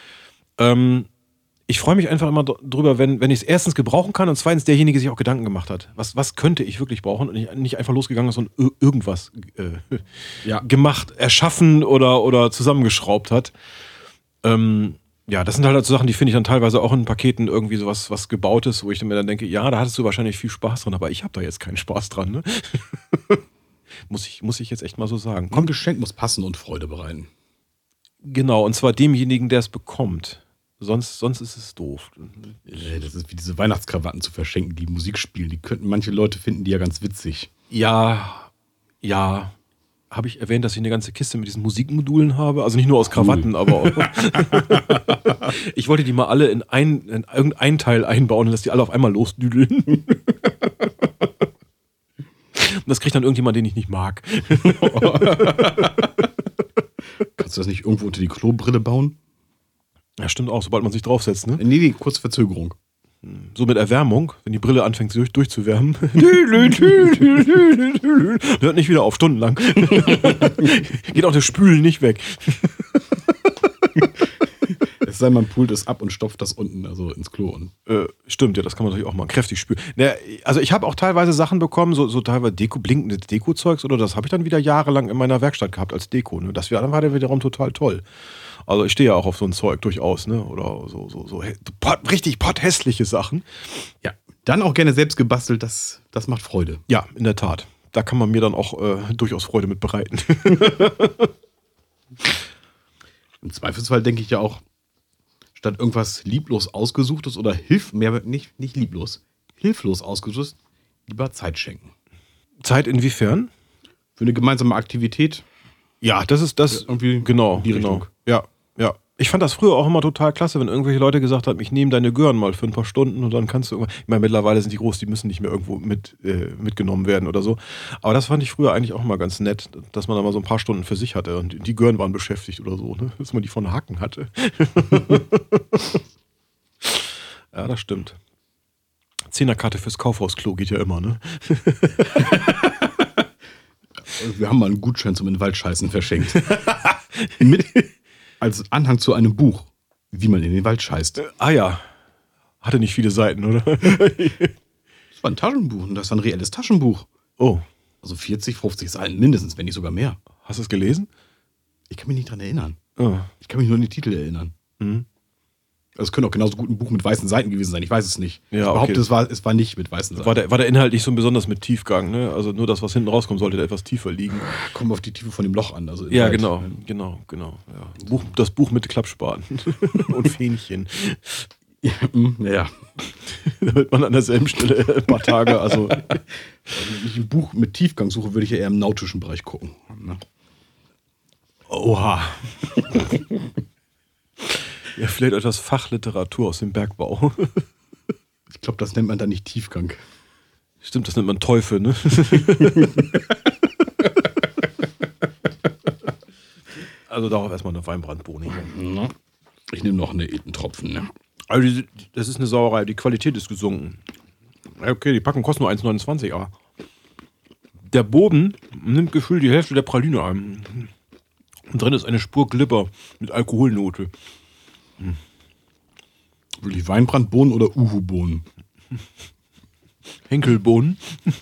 Ich freue mich einfach immer drüber, wenn ich es erstens gebrauchen kann und zweitens derjenige sich auch Gedanken gemacht hat. Was könnte ich wirklich brauchen und nicht einfach losgegangen ist und irgendwas gemacht, erschaffen oder zusammengeschraubt hat. Ja, das sind halt so Sachen, die finde ich dann teilweise auch in Paketen irgendwie sowas was Gebautes, wo ich mir dann denke, ja, da hattest du wahrscheinlich viel Spaß dran, aber ich habe da jetzt keinen Spaß dran, ne? muss ich jetzt echt mal so sagen. Ein Geschenk muss passen und Freude bereiten. Genau, und zwar demjenigen, der es bekommt. Sonst ist es doof. Das ist wie diese Weihnachtskrawatten zu verschenken, die Musik spielen. Die könnten manche Leute finden, die ja ganz witzig. Ja. Habe ich erwähnt, dass ich eine ganze Kiste mit diesen Musikmodulen habe? Also nicht nur aus Krawatten, aber auch. Ich wollte die mal alle in irgendein Teil einbauen und dass die alle auf einmal losdüdeln. Und das kriegt dann irgendjemand, den ich nicht mag. Kannst du das nicht irgendwo unter die Klobrille bauen? Ja, stimmt auch, sobald man sich draufsetzt, ne? Nee, kurze Verzögerung. So mit Erwärmung, wenn die Brille anfängt durchzuwärmen. Hört nicht wieder auf, stundenlang. Geht auch das Spülen nicht weg. Es sei, man pult es ab und stopft das unten, also ins Klo. Und Stimmt, ja, das kann man natürlich auch mal kräftig spüren. Naja, also ich habe auch teilweise Sachen bekommen, so teilweise blinkendes Deko-Zeugs oder das habe ich dann wieder jahrelang in meiner Werkstatt gehabt als Deko. Ne? Das dann war der wiederum total toll. Also ich stehe ja auch auf so ein Zeug durchaus, ne? Oder so richtig potthässliche Sachen. ja, dann auch gerne selbst gebastelt, das macht Freude. Ja, in der Tat. Da kann man mir dann auch durchaus Freude mit bereiten. Im Zweifelsfall denke ich ja auch, statt irgendwas lieblos ausgesuchtes oder nicht lieblos, hilflos ausgesuchtes, lieber Zeit schenken. Zeit inwiefern? Für eine gemeinsame Aktivität. Ja, das ist das. Irgendwie Genau, die Richtung. Ja. Ich fand das früher auch immer total klasse, wenn irgendwelche Leute gesagt haben, ich nehme deine Gören mal für ein paar Stunden und dann kannst du irgendwann. Ich meine, mittlerweile sind die groß, die müssen nicht mehr irgendwo mitgenommen werden oder so. Aber das fand ich früher eigentlich auch mal ganz nett, dass man da mal so ein paar Stunden für sich hatte und die Gören waren beschäftigt oder so, ne? Dass man die von Hacken hatte. Ja, das stimmt. 10er-Karte fürs Kaufhausklo geht ja immer, ne? Wir haben mal einen Gutschein zum in den Wald scheißen verschenkt. Als Anhang zu einem Buch, wie man in den Wald scheißt. Ja. Hatte nicht viele Seiten, oder? Das war ein Taschenbuch und das war ein reelles Taschenbuch. Oh, Also 40, 50 Seiten mindestens, wenn nicht sogar mehr. hast du es gelesen? Ich kann mich nicht dran erinnern. Oh. Ich kann mich nur an die Titel erinnern. Mhm. Also es könnte auch genauso gut ein Buch mit weißen Seiten gewesen sein. Ich weiß es nicht. Ja, Ich behaupte, okay. es war nicht mit weißen Seiten. War der Inhalt nicht so besonders mit Tiefgang, ne? Also nur das, was hinten rauskommt, sollte da etwas tiefer liegen. Kommt auf die Tiefe von dem Loch an. Also Ja, Wald. genau. Ja. Das Buch mit Klappspaten und Fähnchen. Ja. Damit man an derselben Stelle ein paar Tage, also. Wenn ich ein Buch mit Tiefgang suche, würde ich ja eher im nautischen Bereich gucken. Ne? Oha. Ja, vielleicht etwas Fachliteratur aus dem Bergbau. Ich glaube, das nennt man dann nicht Tiefgang. Stimmt, das nennt man Teufel, ne? Also darauf erstmal eine Weinbrandbohne. Ja. Ich nehme noch einen Tropfen. Ne? Also das ist eine Sauerei, die Qualität ist gesunken. Ja, okay, die Packung kostet nur 1,29, aber der Boden nimmt gefühlt die Hälfte der Praline ein. Und drin ist eine Spur Glibber mit Alkoholnote. Wirklich Weinbrandbohnen oder Uhu-Bohnen? Henkelbohnen.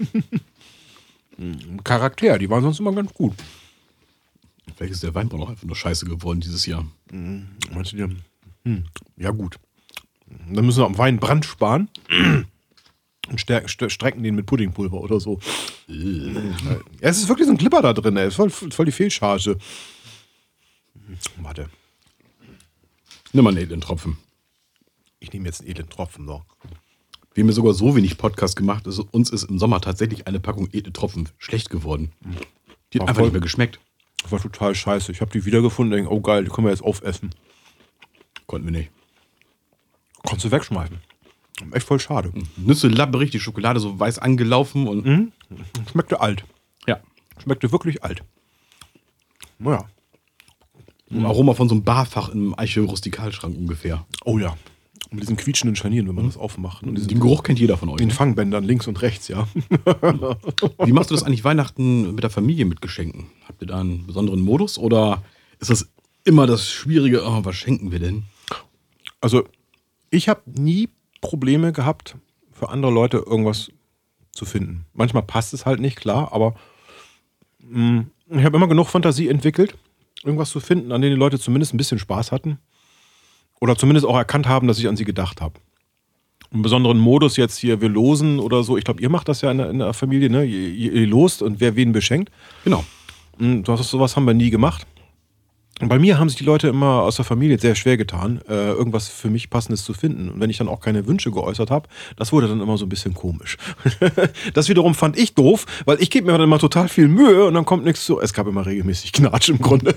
Charakter, die waren sonst immer ganz gut. Vielleicht ist der Weinbrand auch einfach nur scheiße geworden dieses Jahr. Meinst du dir? Ja, gut. Dann müssen wir am Weinbrand sparen und strecken den mit Puddingpulver oder so. Ja, es ist wirklich so ein Glibber da drin, ey. Es ist voll die Fehlcharge. Warte. Nimm mal einen edlen Tropfen. Ich nehme jetzt einen edlen Tropfen. So. Wir haben ja sogar so wenig Podcast gemacht, also uns ist im Sommer tatsächlich eine Packung edle Tropfen schlecht geworden. Die hat War einfach voll- nicht mehr geschmeckt. Das war total scheiße. Ich habe die wiedergefunden und denke, oh geil, die können wir jetzt aufessen. Konnten wir nicht. Konntest du wegschmeißen. Echt voll schade. Nüsse labberig, die Schokolade so weiß angelaufen und Schmeckte alt. ja. Schmeckte wirklich alt. Naja. Ein Aroma von so einem Barfach im Eiche-Rustikalschrank ungefähr. Oh ja. Und diesen quietschenden Scharnieren, wenn man das aufmacht. Und Den diesen Geruch kennt jeder von euch. den Ne? Fangbändern links und rechts, ja. Wie machst du das eigentlich Weihnachten mit der Familie mit Geschenken? Habt ihr da einen besonderen Modus oder ist das immer das Schwierige, oh, was schenken wir denn? Also, ich habe nie Probleme gehabt, für andere Leute irgendwas zu finden. Manchmal passt es halt nicht, klar, aber ich habe immer genug Fantasie entwickelt, irgendwas zu finden, an dem die Leute zumindest ein bisschen Spaß hatten. Oder zumindest auch erkannt haben, dass ich an sie gedacht habe. Einen besonderen Modus jetzt hier, wir losen oder so. Ich glaube, ihr macht das ja in der Familie, ne? Ihr lost und wer wen beschenkt. Genau. Sowas haben wir nie gemacht. Und bei mir haben sich die Leute immer aus der Familie sehr schwer getan, irgendwas für mich Passendes zu finden. Und wenn ich dann auch keine Wünsche geäußert habe, das wurde dann immer so ein bisschen komisch. Das wiederum fand ich doof, weil ich gebe mir dann immer total viel Mühe und dann kommt nichts zu. Es gab immer regelmäßig Knatsch im Grunde.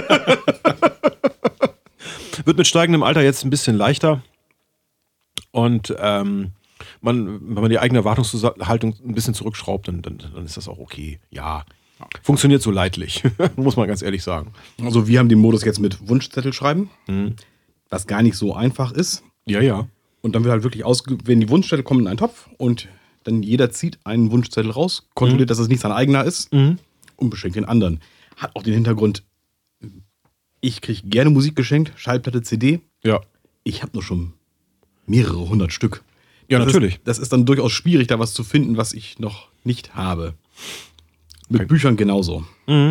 Wird mit steigendem Alter jetzt ein bisschen leichter. Und wenn man die eigene Erwartungshaltung ein bisschen zurückschraubt, dann ist das auch okay. Ja, funktioniert so leidlich, muss man ganz ehrlich sagen. Also wir haben den Modus jetzt mit Wunschzettel schreiben, was gar nicht so einfach ist. Ja. Und dann wird halt wirklich wenn die Wunschzettel kommen in einen Topf und dann jeder zieht einen Wunschzettel raus, kontrolliert, dass es nicht sein eigener ist und beschenkt den anderen. Hat auch den Hintergrund, ich kriege gerne Musik geschenkt, Schallplatte, CD. Ja. Ich habe nur schon mehrere hundert Stück. Ja, Das natürlich. Das ist dann durchaus schwierig, da was zu finden, was ich noch nicht habe. Mit Büchern genauso.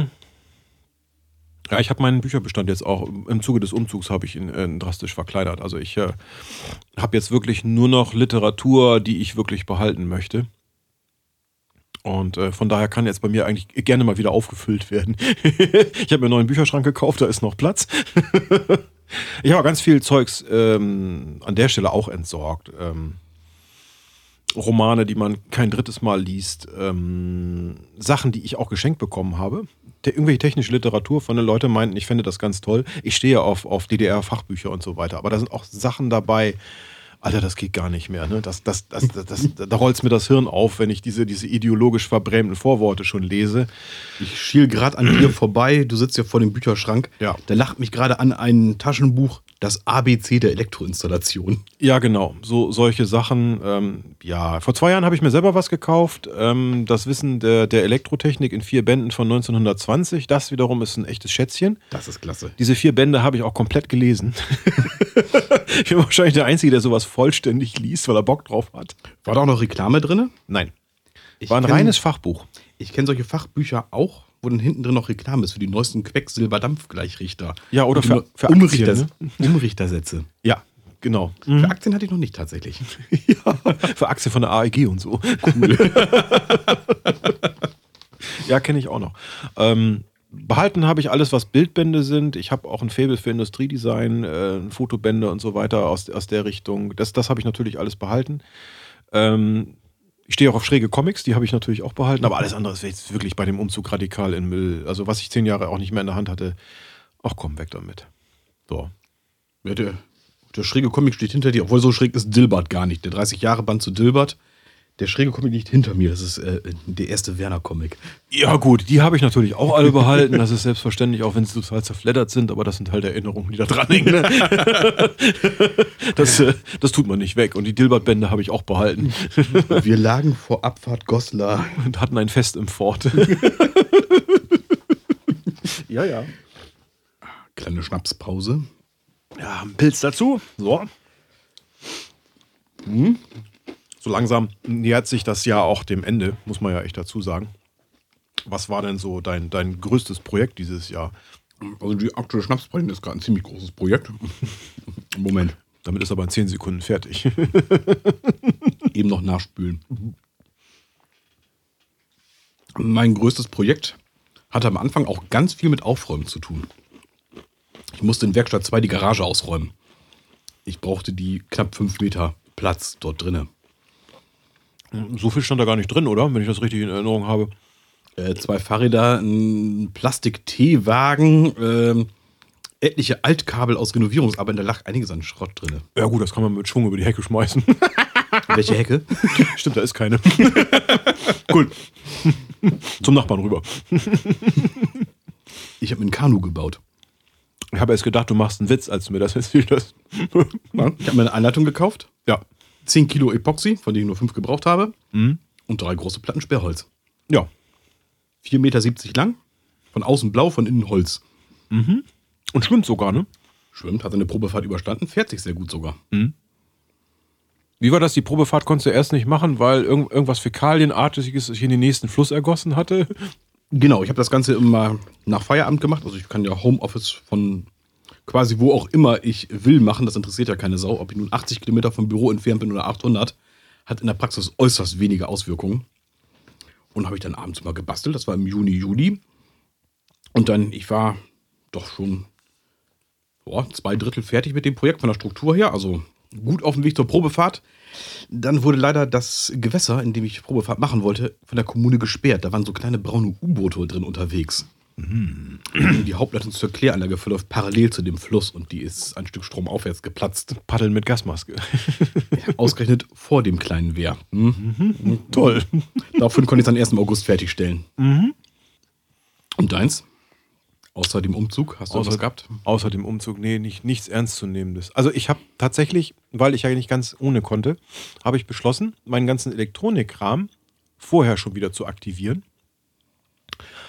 Ja, ich habe meinen Bücherbestand jetzt auch im Zuge des Umzugs habe ich ihn drastisch verkleinert. Also ich habe jetzt wirklich nur noch Literatur, die ich wirklich behalten möchte. Und von daher kann jetzt bei mir eigentlich gerne mal wieder aufgefüllt werden. Ich habe mir einen neuen Bücherschrank gekauft, da ist noch Platz. Ich habe ganz viel Zeugs an der Stelle auch entsorgt. Romane, die man kein drittes Mal liest. Sachen, die ich auch geschenkt bekommen habe. Irgendwelche technische Literatur von den Leuten meinten, ich fände das ganz toll. Ich stehe auf DDR-Fachbücher und so weiter. Aber da sind auch Sachen dabei, Alter, das geht gar nicht mehr. Ne? Da rollt mir das Hirn auf, wenn ich diese ideologisch verbrämten Vorworte schon lese. Ich schiel gerade an dir vorbei, du sitzt ja vor dem Bücherschrank. Ja. Da lacht mich gerade an ein Taschenbuch, das ABC der Elektroinstallation. Ja, genau. Solche Sachen. Ja, vor 2 Jahren habe ich mir selber was gekauft. Das Wissen der Elektrotechnik in 4 Bänden von 1920. Das wiederum ist ein echtes Schätzchen. Das ist klasse. Diese 4 Bände habe ich auch komplett gelesen. Ich bin wahrscheinlich der Einzige, der sowas vollständig liest, weil er Bock drauf hat. War da auch noch Reklame drin? Nein. War ein reines Fachbuch. Ich kenne solche Fachbücher auch, wo dann hinten drin noch Reklame ist für die neuesten Quecksilberdampfgleichrichter. Ja, oder für Umrichter, Aktien, Umrichtersätze. Ja, genau. Für Aktien hatte ich noch nicht tatsächlich. Ja, für Aktien von der AEG und so. Cool. Ja, kenne ich auch noch. Behalten habe ich alles, was Bildbände sind. Ich habe auch ein Faible für Industriedesign, Fotobände und so weiter aus der Richtung. Das habe ich natürlich alles behalten. Ich stehe auch auf schräge Comics, die habe ich natürlich auch behalten. Aber alles andere ist jetzt wirklich bei dem Umzug radikal in Müll. Also was ich 10 Jahre auch nicht mehr in der Hand hatte, ach komm, weg damit. So. Ja, der schräge Comic steht hinter dir, obwohl so schräg ist Dilbert gar nicht. Der 30-Jahre-Band zu Dilbert. Der schräge Comic liegt hinter mir. Das ist der erste Werner-Comic. Ja gut, die habe ich natürlich auch alle behalten. Das ist selbstverständlich, auch wenn sie total zerfleddert sind. Aber das sind halt Erinnerungen, die da dran hängen. Ne? Das tut man nicht weg. Und die Dilbert-Bände habe ich auch behalten. Wir lagen vor Abfahrt Goslar. Und hatten ein Fest im Fort. Ja, ja. Kleine Schnapspause. Ja, ein Pilz dazu. So. So langsam nähert sich das Jahr auch dem Ende, muss man ja echt dazu sagen. Was war denn so dein größtes Projekt dieses Jahr? Also die aktuelle Schnapsbrenne ist gerade ein ziemlich großes Projekt. Moment. Damit ist aber in 10 Sekunden fertig. Eben noch nachspülen. Mein größtes Projekt hatte am Anfang auch ganz viel mit Aufräumen zu tun. Ich musste in Werkstatt 2 die Garage ausräumen. Ich brauchte die knapp 5 Meter Platz dort drinnen. So viel stand da gar nicht drin, oder? Wenn ich das richtig in Erinnerung habe. 2 Fahrräder, ein Plastik-T-Wagen, etliche Altkabel aus Renovierungsarbeiten, da lag einiges an Schrott drin. Ja gut, das kann man mit Schwung über die Hecke schmeißen. Welche Hecke? Stimmt, da ist keine. Cool. Zum Nachbarn rüber. Ich habe mir ein Kanu gebaut. Ich habe erst gedacht, du machst einen Witz, als du mir das erzählt hast. Ja, ich habe mir eine Anleitung gekauft. Ja. 10 Kilo Epoxy, von denen ich nur 5 gebraucht habe. Und 3 große Platten Sperrholz. Ja. 4,70 Meter lang. Von außen blau, von innen Holz. Und schwimmt sogar, ne? Schwimmt, hat seine Probefahrt überstanden, fährt sich sehr gut sogar. Wie war das? Die Probefahrt konntest du erst nicht machen, weil irgendwas Fäkalienartiges sich in den nächsten Fluss ergossen hatte? Genau, ich habe das Ganze immer nach Feierabend gemacht. Also ich kann ja Homeoffice von quasi wo auch immer ich will machen. Das interessiert ja keine Sau. Ob ich nun 80 Kilometer vom Büro entfernt bin oder 800, hat in der Praxis äußerst wenige Auswirkungen. Und habe ich dann abends mal gebastelt. Das war im Juni, Juli. Und dann, ich war doch schon 2/3 fertig mit dem Projekt von der Struktur her. Also gut auf dem Weg zur Probefahrt. Dann wurde leider das Gewässer, in dem ich Probefahrt machen wollte, von der Kommune gesperrt. Da waren so kleine braune U-Boote drin unterwegs. Die Hauptleitung zur Kläranlage verläuft parallel zu dem Fluss und die ist ein Stück stromaufwärts geplatzt. Paddeln mit Gasmaske. Ausgerechnet vor dem kleinen Wehr. Toll. Daraufhin konnte ich es dann erst im August fertigstellen. Und deins? Außer dem Umzug, hast du was gehabt? Außer dem Umzug, nee, nichts Ernstzunehmendes. Also ich habe tatsächlich, weil ich ja nicht ganz ohne konnte, habe ich beschlossen, meinen ganzen Elektronikkram vorher schon wieder zu aktivieren.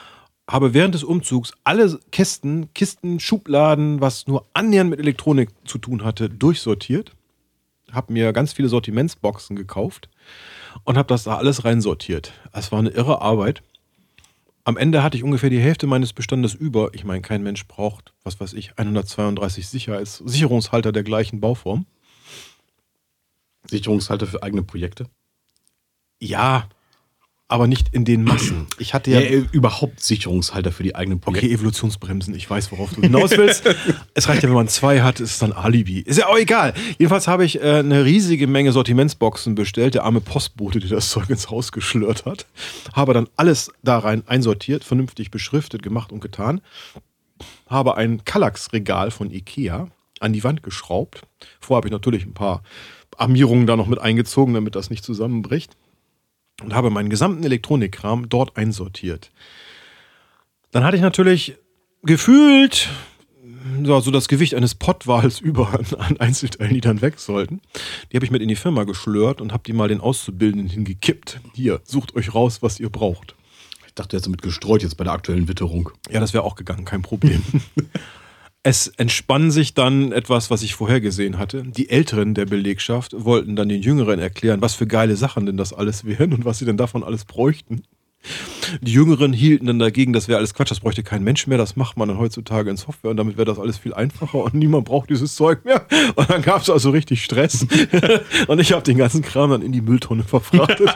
habe während des Umzugs alle Kisten, Schubladen, was nur annähernd mit Elektronik zu tun hatte, durchsortiert. Habe mir ganz viele Sortimentsboxen gekauft und habe das da alles reinsortiert. Es war eine irre Arbeit. Am Ende hatte ich ungefähr die Hälfte meines Bestandes über. Ich meine, kein Mensch braucht, 132 Sicherungshalter der gleichen Bauform. Sicherungshalter für eigene Projekte? Ja, aber nicht in den Massen. Ich hatte ja überhaupt Sicherungshalter für die eigenen Projekte. Okay, Evolutionsbremsen, ich weiß, worauf du hinaus willst. Es reicht ja, wenn man 2 hat, ist es dann Alibi. Ist ja auch egal. Jedenfalls habe ich eine riesige Menge Sortimentsboxen bestellt. Der arme Postbote, der das Zeug ins Haus geschlört hat. Habe dann alles da rein einsortiert, vernünftig beschriftet, gemacht und getan. Habe ein Kallax-Regal von Ikea an die Wand geschraubt. Vorher habe ich natürlich ein paar Armierungen da noch mit eingezogen, damit das nicht zusammenbricht. Und habe meinen gesamten Elektronikkram dort einsortiert. Dann hatte ich natürlich gefühlt so das Gewicht eines Pottwals über an Einzelteilen, die dann weg sollten. Die habe ich mit in die Firma geschlört und habe die mal den Auszubildenden hingekippt. Hier, sucht euch raus, was ihr braucht. Ich dachte jetzt damit gestreut jetzt bei der aktuellen Witterung. Ja, das wäre auch gegangen, kein Problem. Es entspann sich dann etwas, was ich vorhergesehen hatte. Die Älteren der Belegschaft wollten dann den Jüngeren erklären, was für geile Sachen denn das alles wären und was sie denn davon alles bräuchten. Die Jüngeren hielten dann dagegen, das wäre alles Quatsch, das bräuchte kein Mensch mehr, das macht man dann heutzutage in Software und damit wäre das alles viel einfacher und niemand braucht dieses Zeug mehr. Und dann gab es also richtig Stress und ich habe den ganzen Kram dann in die Mülltonne verfrachtet.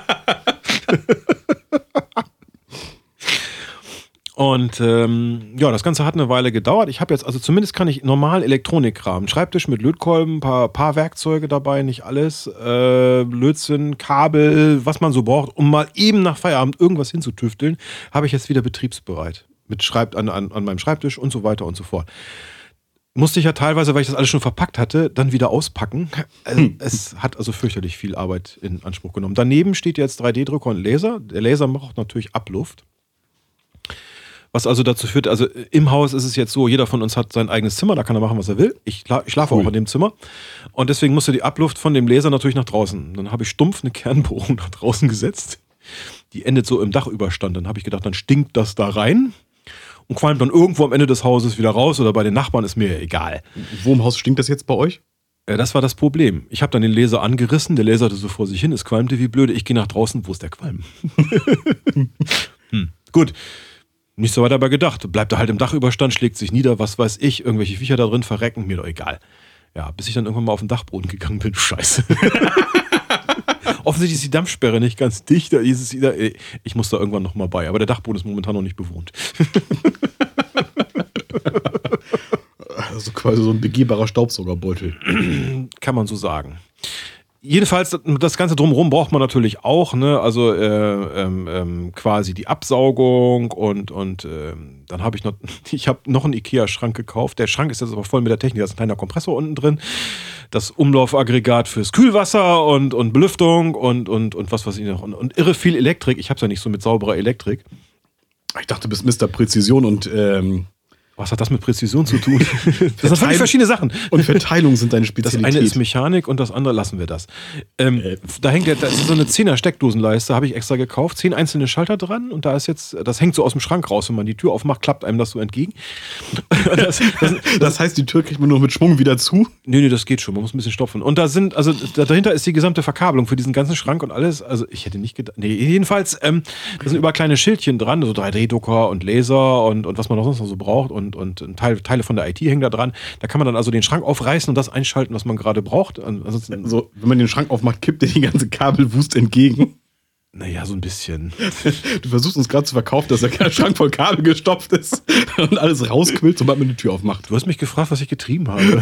Und das Ganze hat eine Weile gedauert. Ich habe jetzt, also zumindest kann ich normal Elektronikkram, Schreibtisch mit Lötkolben, paar Werkzeuge dabei, nicht alles, Lötzinn, Kabel, was man so braucht, um mal eben nach Feierabend irgendwas hinzutüfteln, habe ich jetzt wieder betriebsbereit. An meinem Schreibtisch und so weiter und so fort. Musste ich ja teilweise, weil ich das alles schon verpackt hatte, dann wieder auspacken. Es hat also fürchterlich viel Arbeit in Anspruch genommen. Daneben steht jetzt 3D-Drucker und Laser. Der Laser macht natürlich Abluft. Was also dazu führt, also im Haus ist es jetzt so, jeder von uns hat sein eigenes Zimmer, da kann er machen, was er will. Ich schlafe auch in dem Zimmer. Und deswegen musste die Abluft von dem Laser natürlich nach draußen. Dann habe ich stumpf eine Kernbohrung nach draußen gesetzt. Die endet so im Dachüberstand. Dann habe ich gedacht, dann stinkt das da rein und qualmt dann irgendwo am Ende des Hauses wieder raus oder bei den Nachbarn, ist mir egal. Wo im Haus stinkt das jetzt bei euch? Das war das Problem. Ich habe dann den Laser angerissen, der laserte so vor sich hin, es qualmte wie blöde. Ich gehe nach draußen, wo ist der Qualm? Gut. Nicht so weit dabei gedacht. Bleibt er halt im Dachüberstand, schlägt sich nieder, was weiß ich, irgendwelche Viecher da drin verrecken, mir doch egal. Ja, bis ich dann irgendwann mal auf den Dachboden gegangen bin. Scheiße. Offensichtlich ist die Dampfsperre nicht ganz dicht. Ich muss da irgendwann nochmal bei. Aber der Dachboden ist momentan noch nicht bewohnt. Also quasi so ein begehbarer Staubsaugerbeutel. Kann man so sagen. Jedenfalls, das Ganze drumherum braucht man natürlich auch, ne? Also quasi die Absaugung und dann habe ich habe noch einen Ikea-Schrank gekauft. Der Schrank ist jetzt aber voll mit der Technik, da ist ein kleiner Kompressor unten drin, das Umlaufaggregat fürs Kühlwasser und Belüftung und was weiß ich noch und irre viel Elektrik. Ich habe es ja nicht so mit sauberer Elektrik. Ich dachte, du bist Mr. Präzision und was hat das mit Präzision zu tun? Das sind völlig verschiedene Sachen. Und Verteilung sind deine Spezialität. Das eine ist Mechanik und das andere lassen wir das. Da ist so eine 10er Steckdosenleiste, habe ich extra gekauft, 10 einzelne Schalter dran und da ist jetzt, das hängt so aus dem Schrank raus, wenn man die Tür aufmacht, klappt einem das so entgegen. Das heißt, die Tür kriegt man nur mit Schwung wieder zu? Nee, das geht schon, man muss ein bisschen stopfen. Und dahinter ist die gesamte Verkabelung für diesen ganzen Schrank und alles, also ich hätte nicht gedacht, jedenfalls, da sind überall kleine Schildchen dran, so 3D-Drucker und Laser und was man sonst noch so braucht und Teile von der IT hängen da dran. Da kann man dann also den Schrank aufreißen und das einschalten, was man gerade braucht. Ansonsten, so, wenn man den Schrank aufmacht, kippt dir die ganze Kabelwust entgegen. Naja, so ein bisschen. Du versuchst uns gerade zu verkaufen, dass der Schrank voll Kabel gestopft ist und alles rausquillt, sobald man die Tür aufmacht. Du hast mich gefragt, was ich getrieben habe.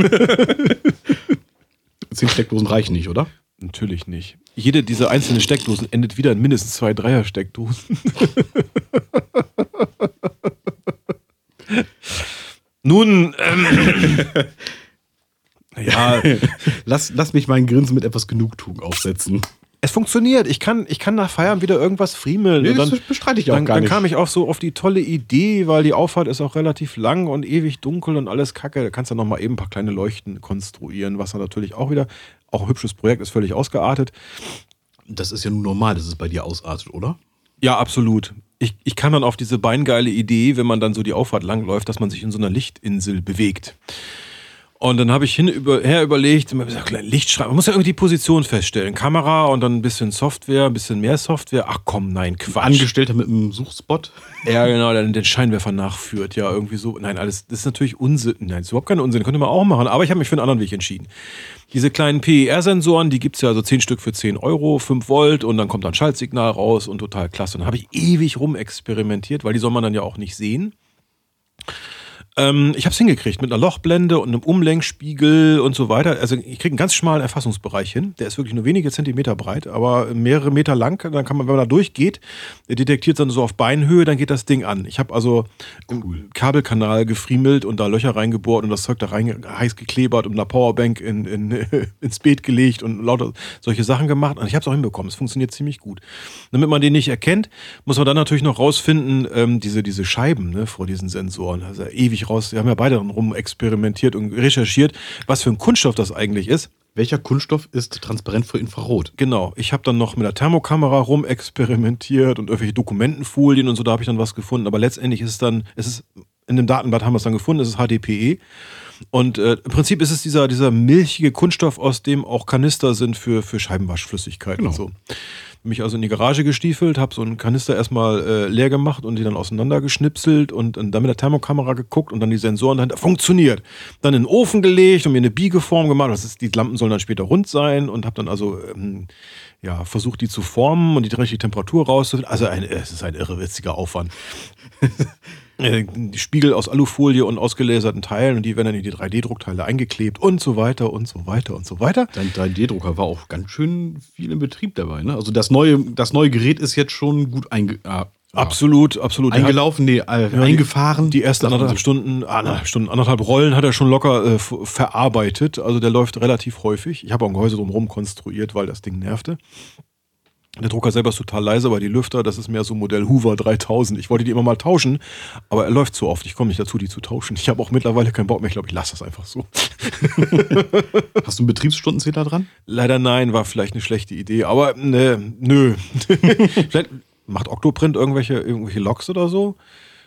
10 Steckdosen reichen nicht, oder? Natürlich nicht. Jede dieser einzelnen Steckdosen endet wieder in mindestens 2 Dreier-Steckdosen. Nun, ja. Lass mich meinen Grinsen mit etwas Genugtuung aufsetzen. Es funktioniert. Ich kann nach Feierabend wieder irgendwas friemeln. Nee, und dann, das bestreite ich auch gar nicht. Dann kam ich auch so auf die tolle Idee, weil die Auffahrt ist auch relativ lang und ewig dunkel und alles kacke. Da kannst du noch mal eben ein paar kleine Leuchten konstruieren, was dann natürlich auch wieder, auch ein hübsches Projekt, ist völlig ausgeartet. Das ist ja nun normal, dass es bei dir ausartet, oder? Ja, absolut. Ich kann dann auf diese beingeile Idee, wenn man dann so die Auffahrt langläuft, dass man sich in so einer Lichtinsel bewegt. Und dann habe ich her überlegt, Lichtschreiber, man muss ja irgendwie die Position feststellen. Kamera und dann ein bisschen Software, ein bisschen mehr Software. Ach komm, nein, Quatsch. Angestellter mit einem Suchspot. Ja, genau, der den Scheinwerfer nachführt. Ja, irgendwie so. Nein, alles, das ist natürlich Unsinn. Nein, das ist überhaupt kein Unsinn. Könnte man auch machen. Aber ich habe mich für einen anderen Weg entschieden. Diese kleinen PIR-Sensoren, die gibt es ja so 10 Stück für 10 Euro, 5 Volt und dann kommt dann Schaltsignal raus und total klasse. Und dann habe ich ewig rumexperimentiert, weil die soll man dann ja auch nicht sehen. Ich habe es hingekriegt mit einer Lochblende und einem Umlenkspiegel und so weiter. Also ich kriege einen ganz schmalen Erfassungsbereich hin. Der ist wirklich nur wenige Zentimeter breit, aber mehrere Meter lang. Dann kann man, wenn man da durchgeht, der detektiert dann so auf Beinhöhe, dann geht das Ding an. Ich habe also im Kabelkanal gefriemelt und da Löcher reingebohrt und das Zeug da rein heiß geklebert und eine Powerbank ins Beet gelegt und lauter solche Sachen gemacht. Und ich habe es auch hinbekommen. Es funktioniert ziemlich gut. Damit man den nicht erkennt, muss man dann natürlich noch rausfinden, diese Scheiben, ne, vor diesen Sensoren. Also ewig raus. Wir haben ja beide rum experimentiert und recherchiert, was für ein Kunststoff das eigentlich ist. Welcher Kunststoff ist transparent für Infrarot? Genau. Ich habe dann noch mit der Thermokamera rum experimentiert und irgendwelche Dokumentenfolien und so, da habe ich dann was gefunden. Aber letztendlich ist es in dem Datenblatt haben wir es dann gefunden, es ist HDPE. Und im Prinzip ist es dieser milchige Kunststoff, aus dem auch Kanister sind für Scheibenwaschflüssigkeit und so. Mich also in die Garage gestiefelt, habe so einen Kanister erstmal leer gemacht und die dann auseinandergeschnipselt und dann mit der Thermokamera geguckt und dann die Sensoren dahinter. Funktioniert. Dann in den Ofen gelegt und mir eine Biegeform gemacht. Die Lampen sollen dann später rund sein und habe dann also versucht, die zu formen und die richtige Temperatur rauszufinden. Also es ist ein irrewitziger Aufwand. Die Spiegel aus Alufolie und ausgelaserten Teilen und die werden dann in die 3D-Druckteile eingeklebt und so weiter und so weiter und so weiter. Dein 3D-Drucker war auch ganz schön viel in Betrieb dabei, ne? Also das neue Gerät ist jetzt schon gut Absolut. Eingelaufen, eingefahren. Die ersten anderthalb Rollen hat er schon locker verarbeitet. Also der läuft relativ häufig. Ich habe auch ein Gehäuse drumherum konstruiert, weil das Ding nervte. Der Drucker selber ist total leise, aber die Lüfter, das ist mehr so Modell Hoover 3000. Ich wollte die immer mal tauschen, aber er läuft zu oft. Ich komme nicht dazu, die zu tauschen. Ich habe auch mittlerweile keinen Bock mehr. Ich glaube, ich lasse das einfach so. Hast du einen Betriebsstundenzähler dran? Leider nein, war vielleicht eine schlechte Idee, aber nö. Vielleicht macht Octoprint irgendwelche Logs oder so?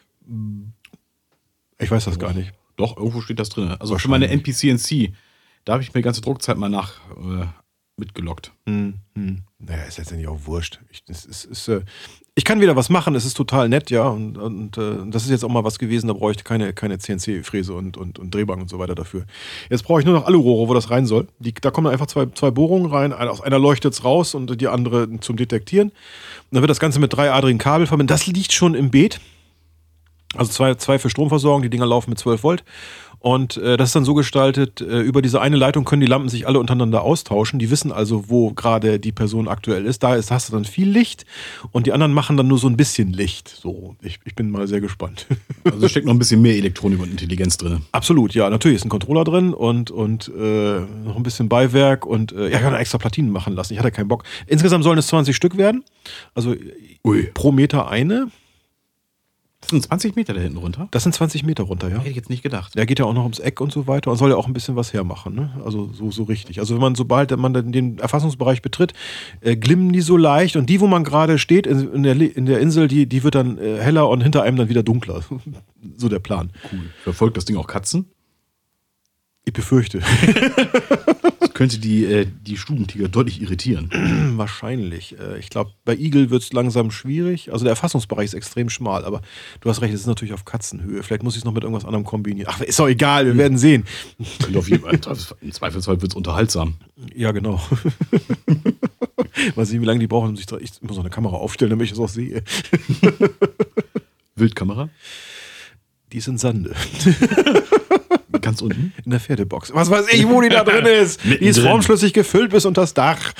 Ich weiß das gar nicht. Doch, irgendwo steht das drin. Also für meine NPCNC, da habe ich mir die ganze Druckzeit mal mitgelockt. Naja, ist jetzt nicht auch wurscht. Ich kann wieder was machen, es ist total nett, ja. Und das ist jetzt auch mal was gewesen, da brauche ich keine CNC-Fräse und Drehbank und so weiter dafür. Jetzt brauche ich nur noch Alurohre, wo das rein soll. Da kommen einfach zwei Bohrungen rein, aus einer leuchtet es raus und die andere zum Detektieren. Und dann wird das Ganze mit 3-adrigen Kabel verbunden. Das liegt schon im Beet. Also zwei für Stromversorgung, die Dinger laufen mit 12 Volt. Und das ist dann so gestaltet, über diese eine Leitung können die Lampen sich alle untereinander austauschen. Die wissen also, wo gerade die Person aktuell ist. Hast du dann viel Licht und die anderen machen dann nur so ein bisschen Licht. So, ich bin mal sehr gespannt. Also steckt noch ein bisschen mehr Elektronik und Intelligenz drin. Absolut, ja. Natürlich ist ein Controller drin und noch ein bisschen Beiwerk und ich kann extra Platinen machen lassen. Ich hatte keinen Bock. Insgesamt sollen es 20 Stück werden. Also pro Meter eine. Das sind 20 Meter da hinten runter? Das sind 20 Meter runter, ja. Hätte ich jetzt nicht gedacht. Der geht ja auch noch ums Eck und so weiter und soll ja auch ein bisschen was hermachen, ne? Also so richtig. Also sobald man den Erfassungsbereich betritt, glimmen die so leicht und die, wo man gerade steht, in der Insel, die wird dann heller und hinter einem dann wieder dunkler. So der Plan. Cool. Verfolgt das Ding auch Katzen? Ich befürchte. Das könnte die Stubentiger deutlich irritieren. Wahrscheinlich. Ich glaube, bei Igel wird es langsam schwierig. Also der Erfassungsbereich ist extrem schmal, aber du hast recht, es ist natürlich auf Katzenhöhe. Vielleicht muss ich es noch mit irgendwas anderem kombinieren. Ach, ist doch egal, wir werden sehen. Im Zweifelsfall wird es unterhaltsam. Ja, genau. Mal sehen, wie lange die brauchen. Ich muss noch eine Kamera aufstellen, damit ich das auch sehe. Wildkamera? Die ist in Sande. Ganz unten? In der Pferdebox. Was weiß ich, wo die da drin ist. Die ist formschlüssig gefüllt bis unter das Dach.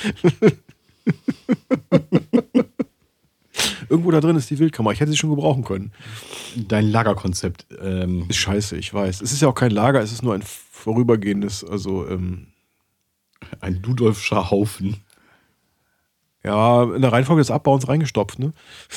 Irgendwo da drin ist die Wildkamera. Ich hätte sie schon gebrauchen können. Dein Lagerkonzept. Ist scheiße, ich weiß. Es ist ja auch kein Lager, es ist nur ein vorübergehendes, ein Ludolfscher Haufen. Ja, in der Reihenfolge des Abbauens reingestopft, ne?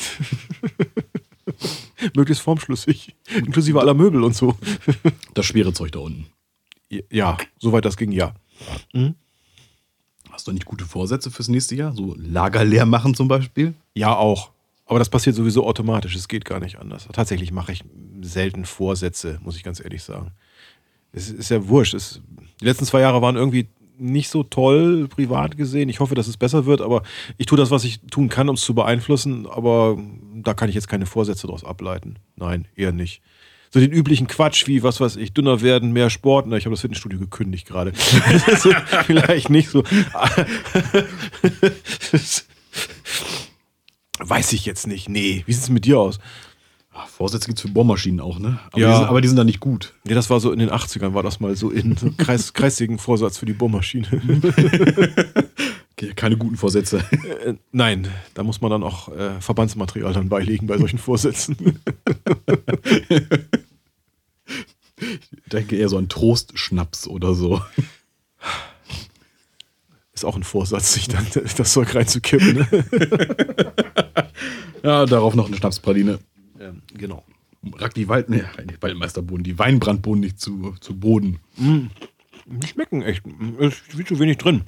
Möglichst formschlüssig. Inklusive aller Möbel und so. Das schwere Zeug da unten. Ja, soweit das ging, ja. Mhm. Hast du nicht gute Vorsätze fürs nächste Jahr? So Lager leer machen zum Beispiel? Ja, auch. Aber das passiert sowieso automatisch, es geht gar nicht anders. Tatsächlich mache ich selten Vorsätze, muss ich ganz ehrlich sagen. Es ist ja wurscht. Die letzten 2 Jahre waren irgendwie nicht so toll, privat gesehen. Ich hoffe, dass es besser wird, aber ich tue das, was ich tun kann, um es zu beeinflussen, aber da kann ich jetzt keine Vorsätze daraus ableiten. Nein, eher nicht. So den üblichen Quatsch wie, was weiß ich, dünner werden, mehr Sport. Na, ich habe das Fitnessstudio gekündigt gerade. Vielleicht nicht so. Weiß ich jetzt nicht. Nee, wie sieht es mit dir aus? Vorsätze gibt es für Bohrmaschinen auch, ne? Ja. Aber die sind dann nicht gut. Nee, das war so in den 80ern, war das mal so in so kreisigen Vorsatz für die Bohrmaschine. Okay, keine guten Vorsätze. Nein, da muss man dann auch Verbandsmaterial dann beilegen bei solchen Vorsätzen. Ich denke eher so an Trostschnaps oder so. Ist auch ein Vorsatz, sich dann das Zeug reinzukippen. Ne? Ja, darauf noch eine Schnapspraline. Genau. Rack die Waldmeisterbohnen, die Weinbrandbohnen nicht zu Boden. Die schmecken echt. Es ist viel zu wenig drin.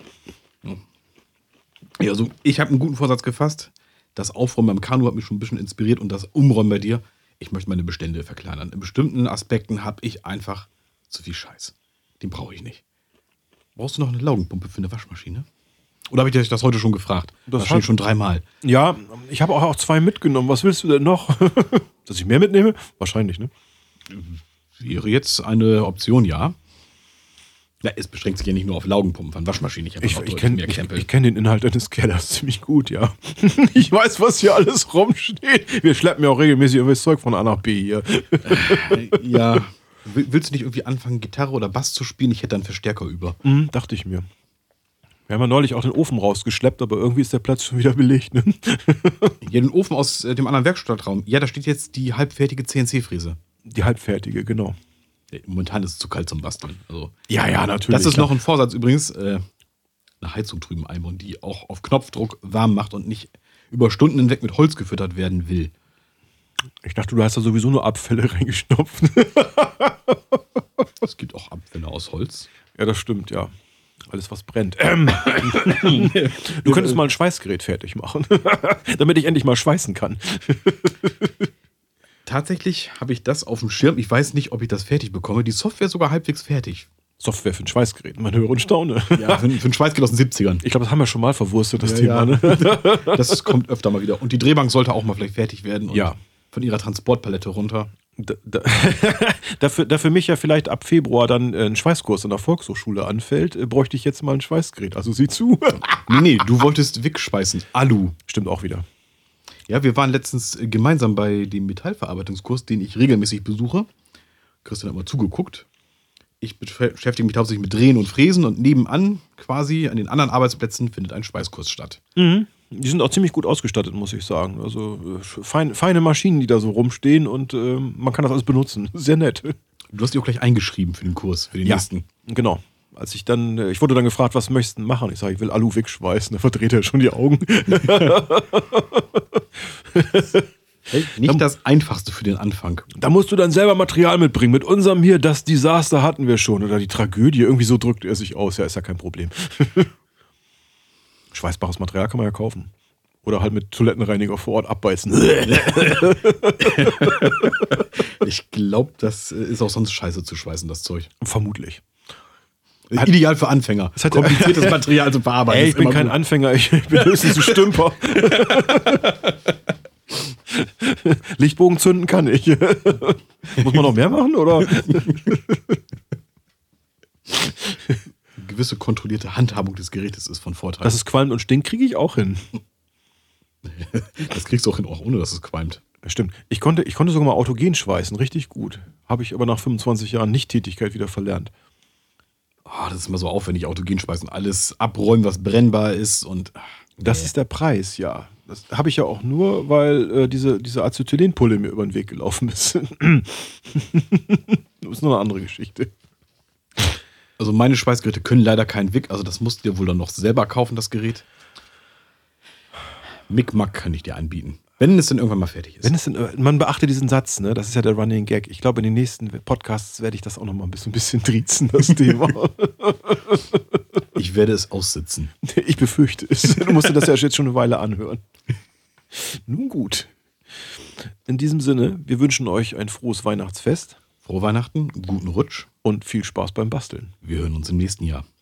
Ja, also ich habe einen guten Vorsatz gefasst. Das Aufräumen beim Kanu hat mich schon ein bisschen inspiriert und das Umräumen bei dir. Ich möchte meine Bestände verkleinern. In bestimmten Aspekten habe ich einfach zu viel Scheiß. Den brauche ich nicht. Brauchst du noch eine Laugenpumpe für eine Waschmaschine? Oder habe ich dich das heute schon gefragt? Das Wahrscheinlich schon 3-mal. Ja, ich habe auch 2 mitgenommen. Was willst du denn noch? Dass ich mehr mitnehme? Wahrscheinlich, ne? Wäre jetzt eine Option, ja. Ja, es beschränkt sich ja nicht nur auf Laugenpumpen von Waschmaschinen. Ich kenn den Inhalt deines Kellers ziemlich gut, ja. Ich weiß, was hier alles rumsteht. Wir schleppen ja auch regelmäßig irgendwelches Zeug von A nach B hier. Ja. Willst du nicht irgendwie anfangen, Gitarre oder Bass zu spielen? Ich hätte einen Verstärker über. Dachte ich mir. Wir haben ja neulich auch den Ofen rausgeschleppt, aber irgendwie ist der Platz schon wieder belegt. Ne? Ja, den Ofen aus dem anderen Werkstattraum. Ja, da steht jetzt die halbfertige CNC-Fräse. Die halbfertige, genau. Ja, momentan ist es zu kalt zum Basteln. Also, Ja, natürlich. das ist noch ein Vorsatz übrigens. Eine Heizung drüben einbauen, die auch auf Knopfdruck warm macht und nicht über Stunden hinweg mit Holz gefüttert werden will. Ich dachte, du hast da sowieso nur Abfälle reingestopft. Es gibt auch Abfälle aus Holz. Ja, das stimmt, ja. Alles, was brennt. Du könntest mal ein Schweißgerät fertig machen, damit ich endlich mal schweißen kann. Tatsächlich habe ich das auf dem Schirm. Ich weiß nicht, ob ich das fertig bekomme. Die Software ist sogar halbwegs fertig. Software für ein Schweißgerät, man höre und staune. Ja, für ein Schweißgerät aus den 70ern. Ich glaube, das haben wir schon mal verwurstet, das Ja, Thema. ja. Ne? Das kommt öfter mal wieder. Und die Drehbank sollte auch mal vielleicht fertig werden. Und Ja. von ihrer Transportpalette runter. Da für mich ja vielleicht ab Februar dann ein Schweißkurs in der Volkshochschule anfällt, bräuchte ich jetzt mal ein Schweißgerät. Also sieh zu. Nee, du wolltest Wick schweißen. Alu. Stimmt auch wieder. Ja, wir waren letztens gemeinsam bei dem Metallverarbeitungskurs, den ich regelmäßig besuche. Christian hat mal zugeguckt. Ich beschäftige mich hauptsächlich mit Drehen und Fräsen und nebenan, quasi an den anderen Arbeitsplätzen, findet ein Schweißkurs statt. Die sind auch ziemlich gut ausgestattet, muss ich sagen. Also feine Maschinen, die da so rumstehen und man kann das alles benutzen. Sehr nett. Du hast dich auch gleich eingeschrieben für den Kurs, für den nächsten. Genau. Als ich wurde dann gefragt, was möchtest du denn machen? Ich sage, ich will Alu-Wick schweißen. Da verdreht er schon die Augen. Hey, nicht das Einfachste für den Anfang. Da musst du dann selber Material mitbringen. Mit unserem hier, das Desaster hatten wir schon. Oder die Tragödie. Irgendwie so drückt er sich aus. Ja, ist ja kein Problem. Schweißbares Material kann man ja kaufen. Oder halt mit Toilettenreiniger vor Ort abbeißen. Ich glaube, das ist auch sonst scheiße zu schweißen, das Zeug. Vermutlich. Ideal für Anfänger. Kompliziertes Material zu verarbeiten. Ey, ich bin kein Anfänger, ich bin höchstens ein Stümper. Lichtbogen zünden kann ich. Muss man noch mehr machen, oder? Gewisse kontrollierte Handhabung des Gerätes ist von Vorteil. Dass es qualmt und stinkt, kriege ich auch hin. Das kriegst du auch hin, auch ohne dass es qualmt. Das stimmt. Ich konnte sogar mal autogen schweißen, richtig gut. Habe ich aber nach 25 Jahren Nichttätigkeit wieder verlernt. Oh, das ist immer so aufwendig, autogen schweißen. Alles abräumen, was brennbar ist und... Das ist der Preis, ja. Das habe ich ja auch nur, weil diese Acetylenpulle mir über den Weg gelaufen ist. Das ist nur eine andere Geschichte. Also meine Schweißgeräte können leider keinen Wick, also das musst du dir wohl dann noch selber kaufen, das Gerät. Mic-Mac kann ich dir anbieten. Wenn es dann irgendwann mal fertig ist. Man beachte diesen Satz, ne? Das ist ja der Running Gag. Ich glaube, in den nächsten Podcasts werde ich das auch noch mal ein bisschen triezen, das Thema. Ich werde es aussitzen. Ich befürchte es. Du musst dir das ja jetzt schon eine Weile anhören. Nun gut. In diesem Sinne, wir wünschen euch ein frohes Weihnachtsfest. Frohe Weihnachten, guten Rutsch. Und viel Spaß beim Basteln. Wir hören uns im nächsten Jahr.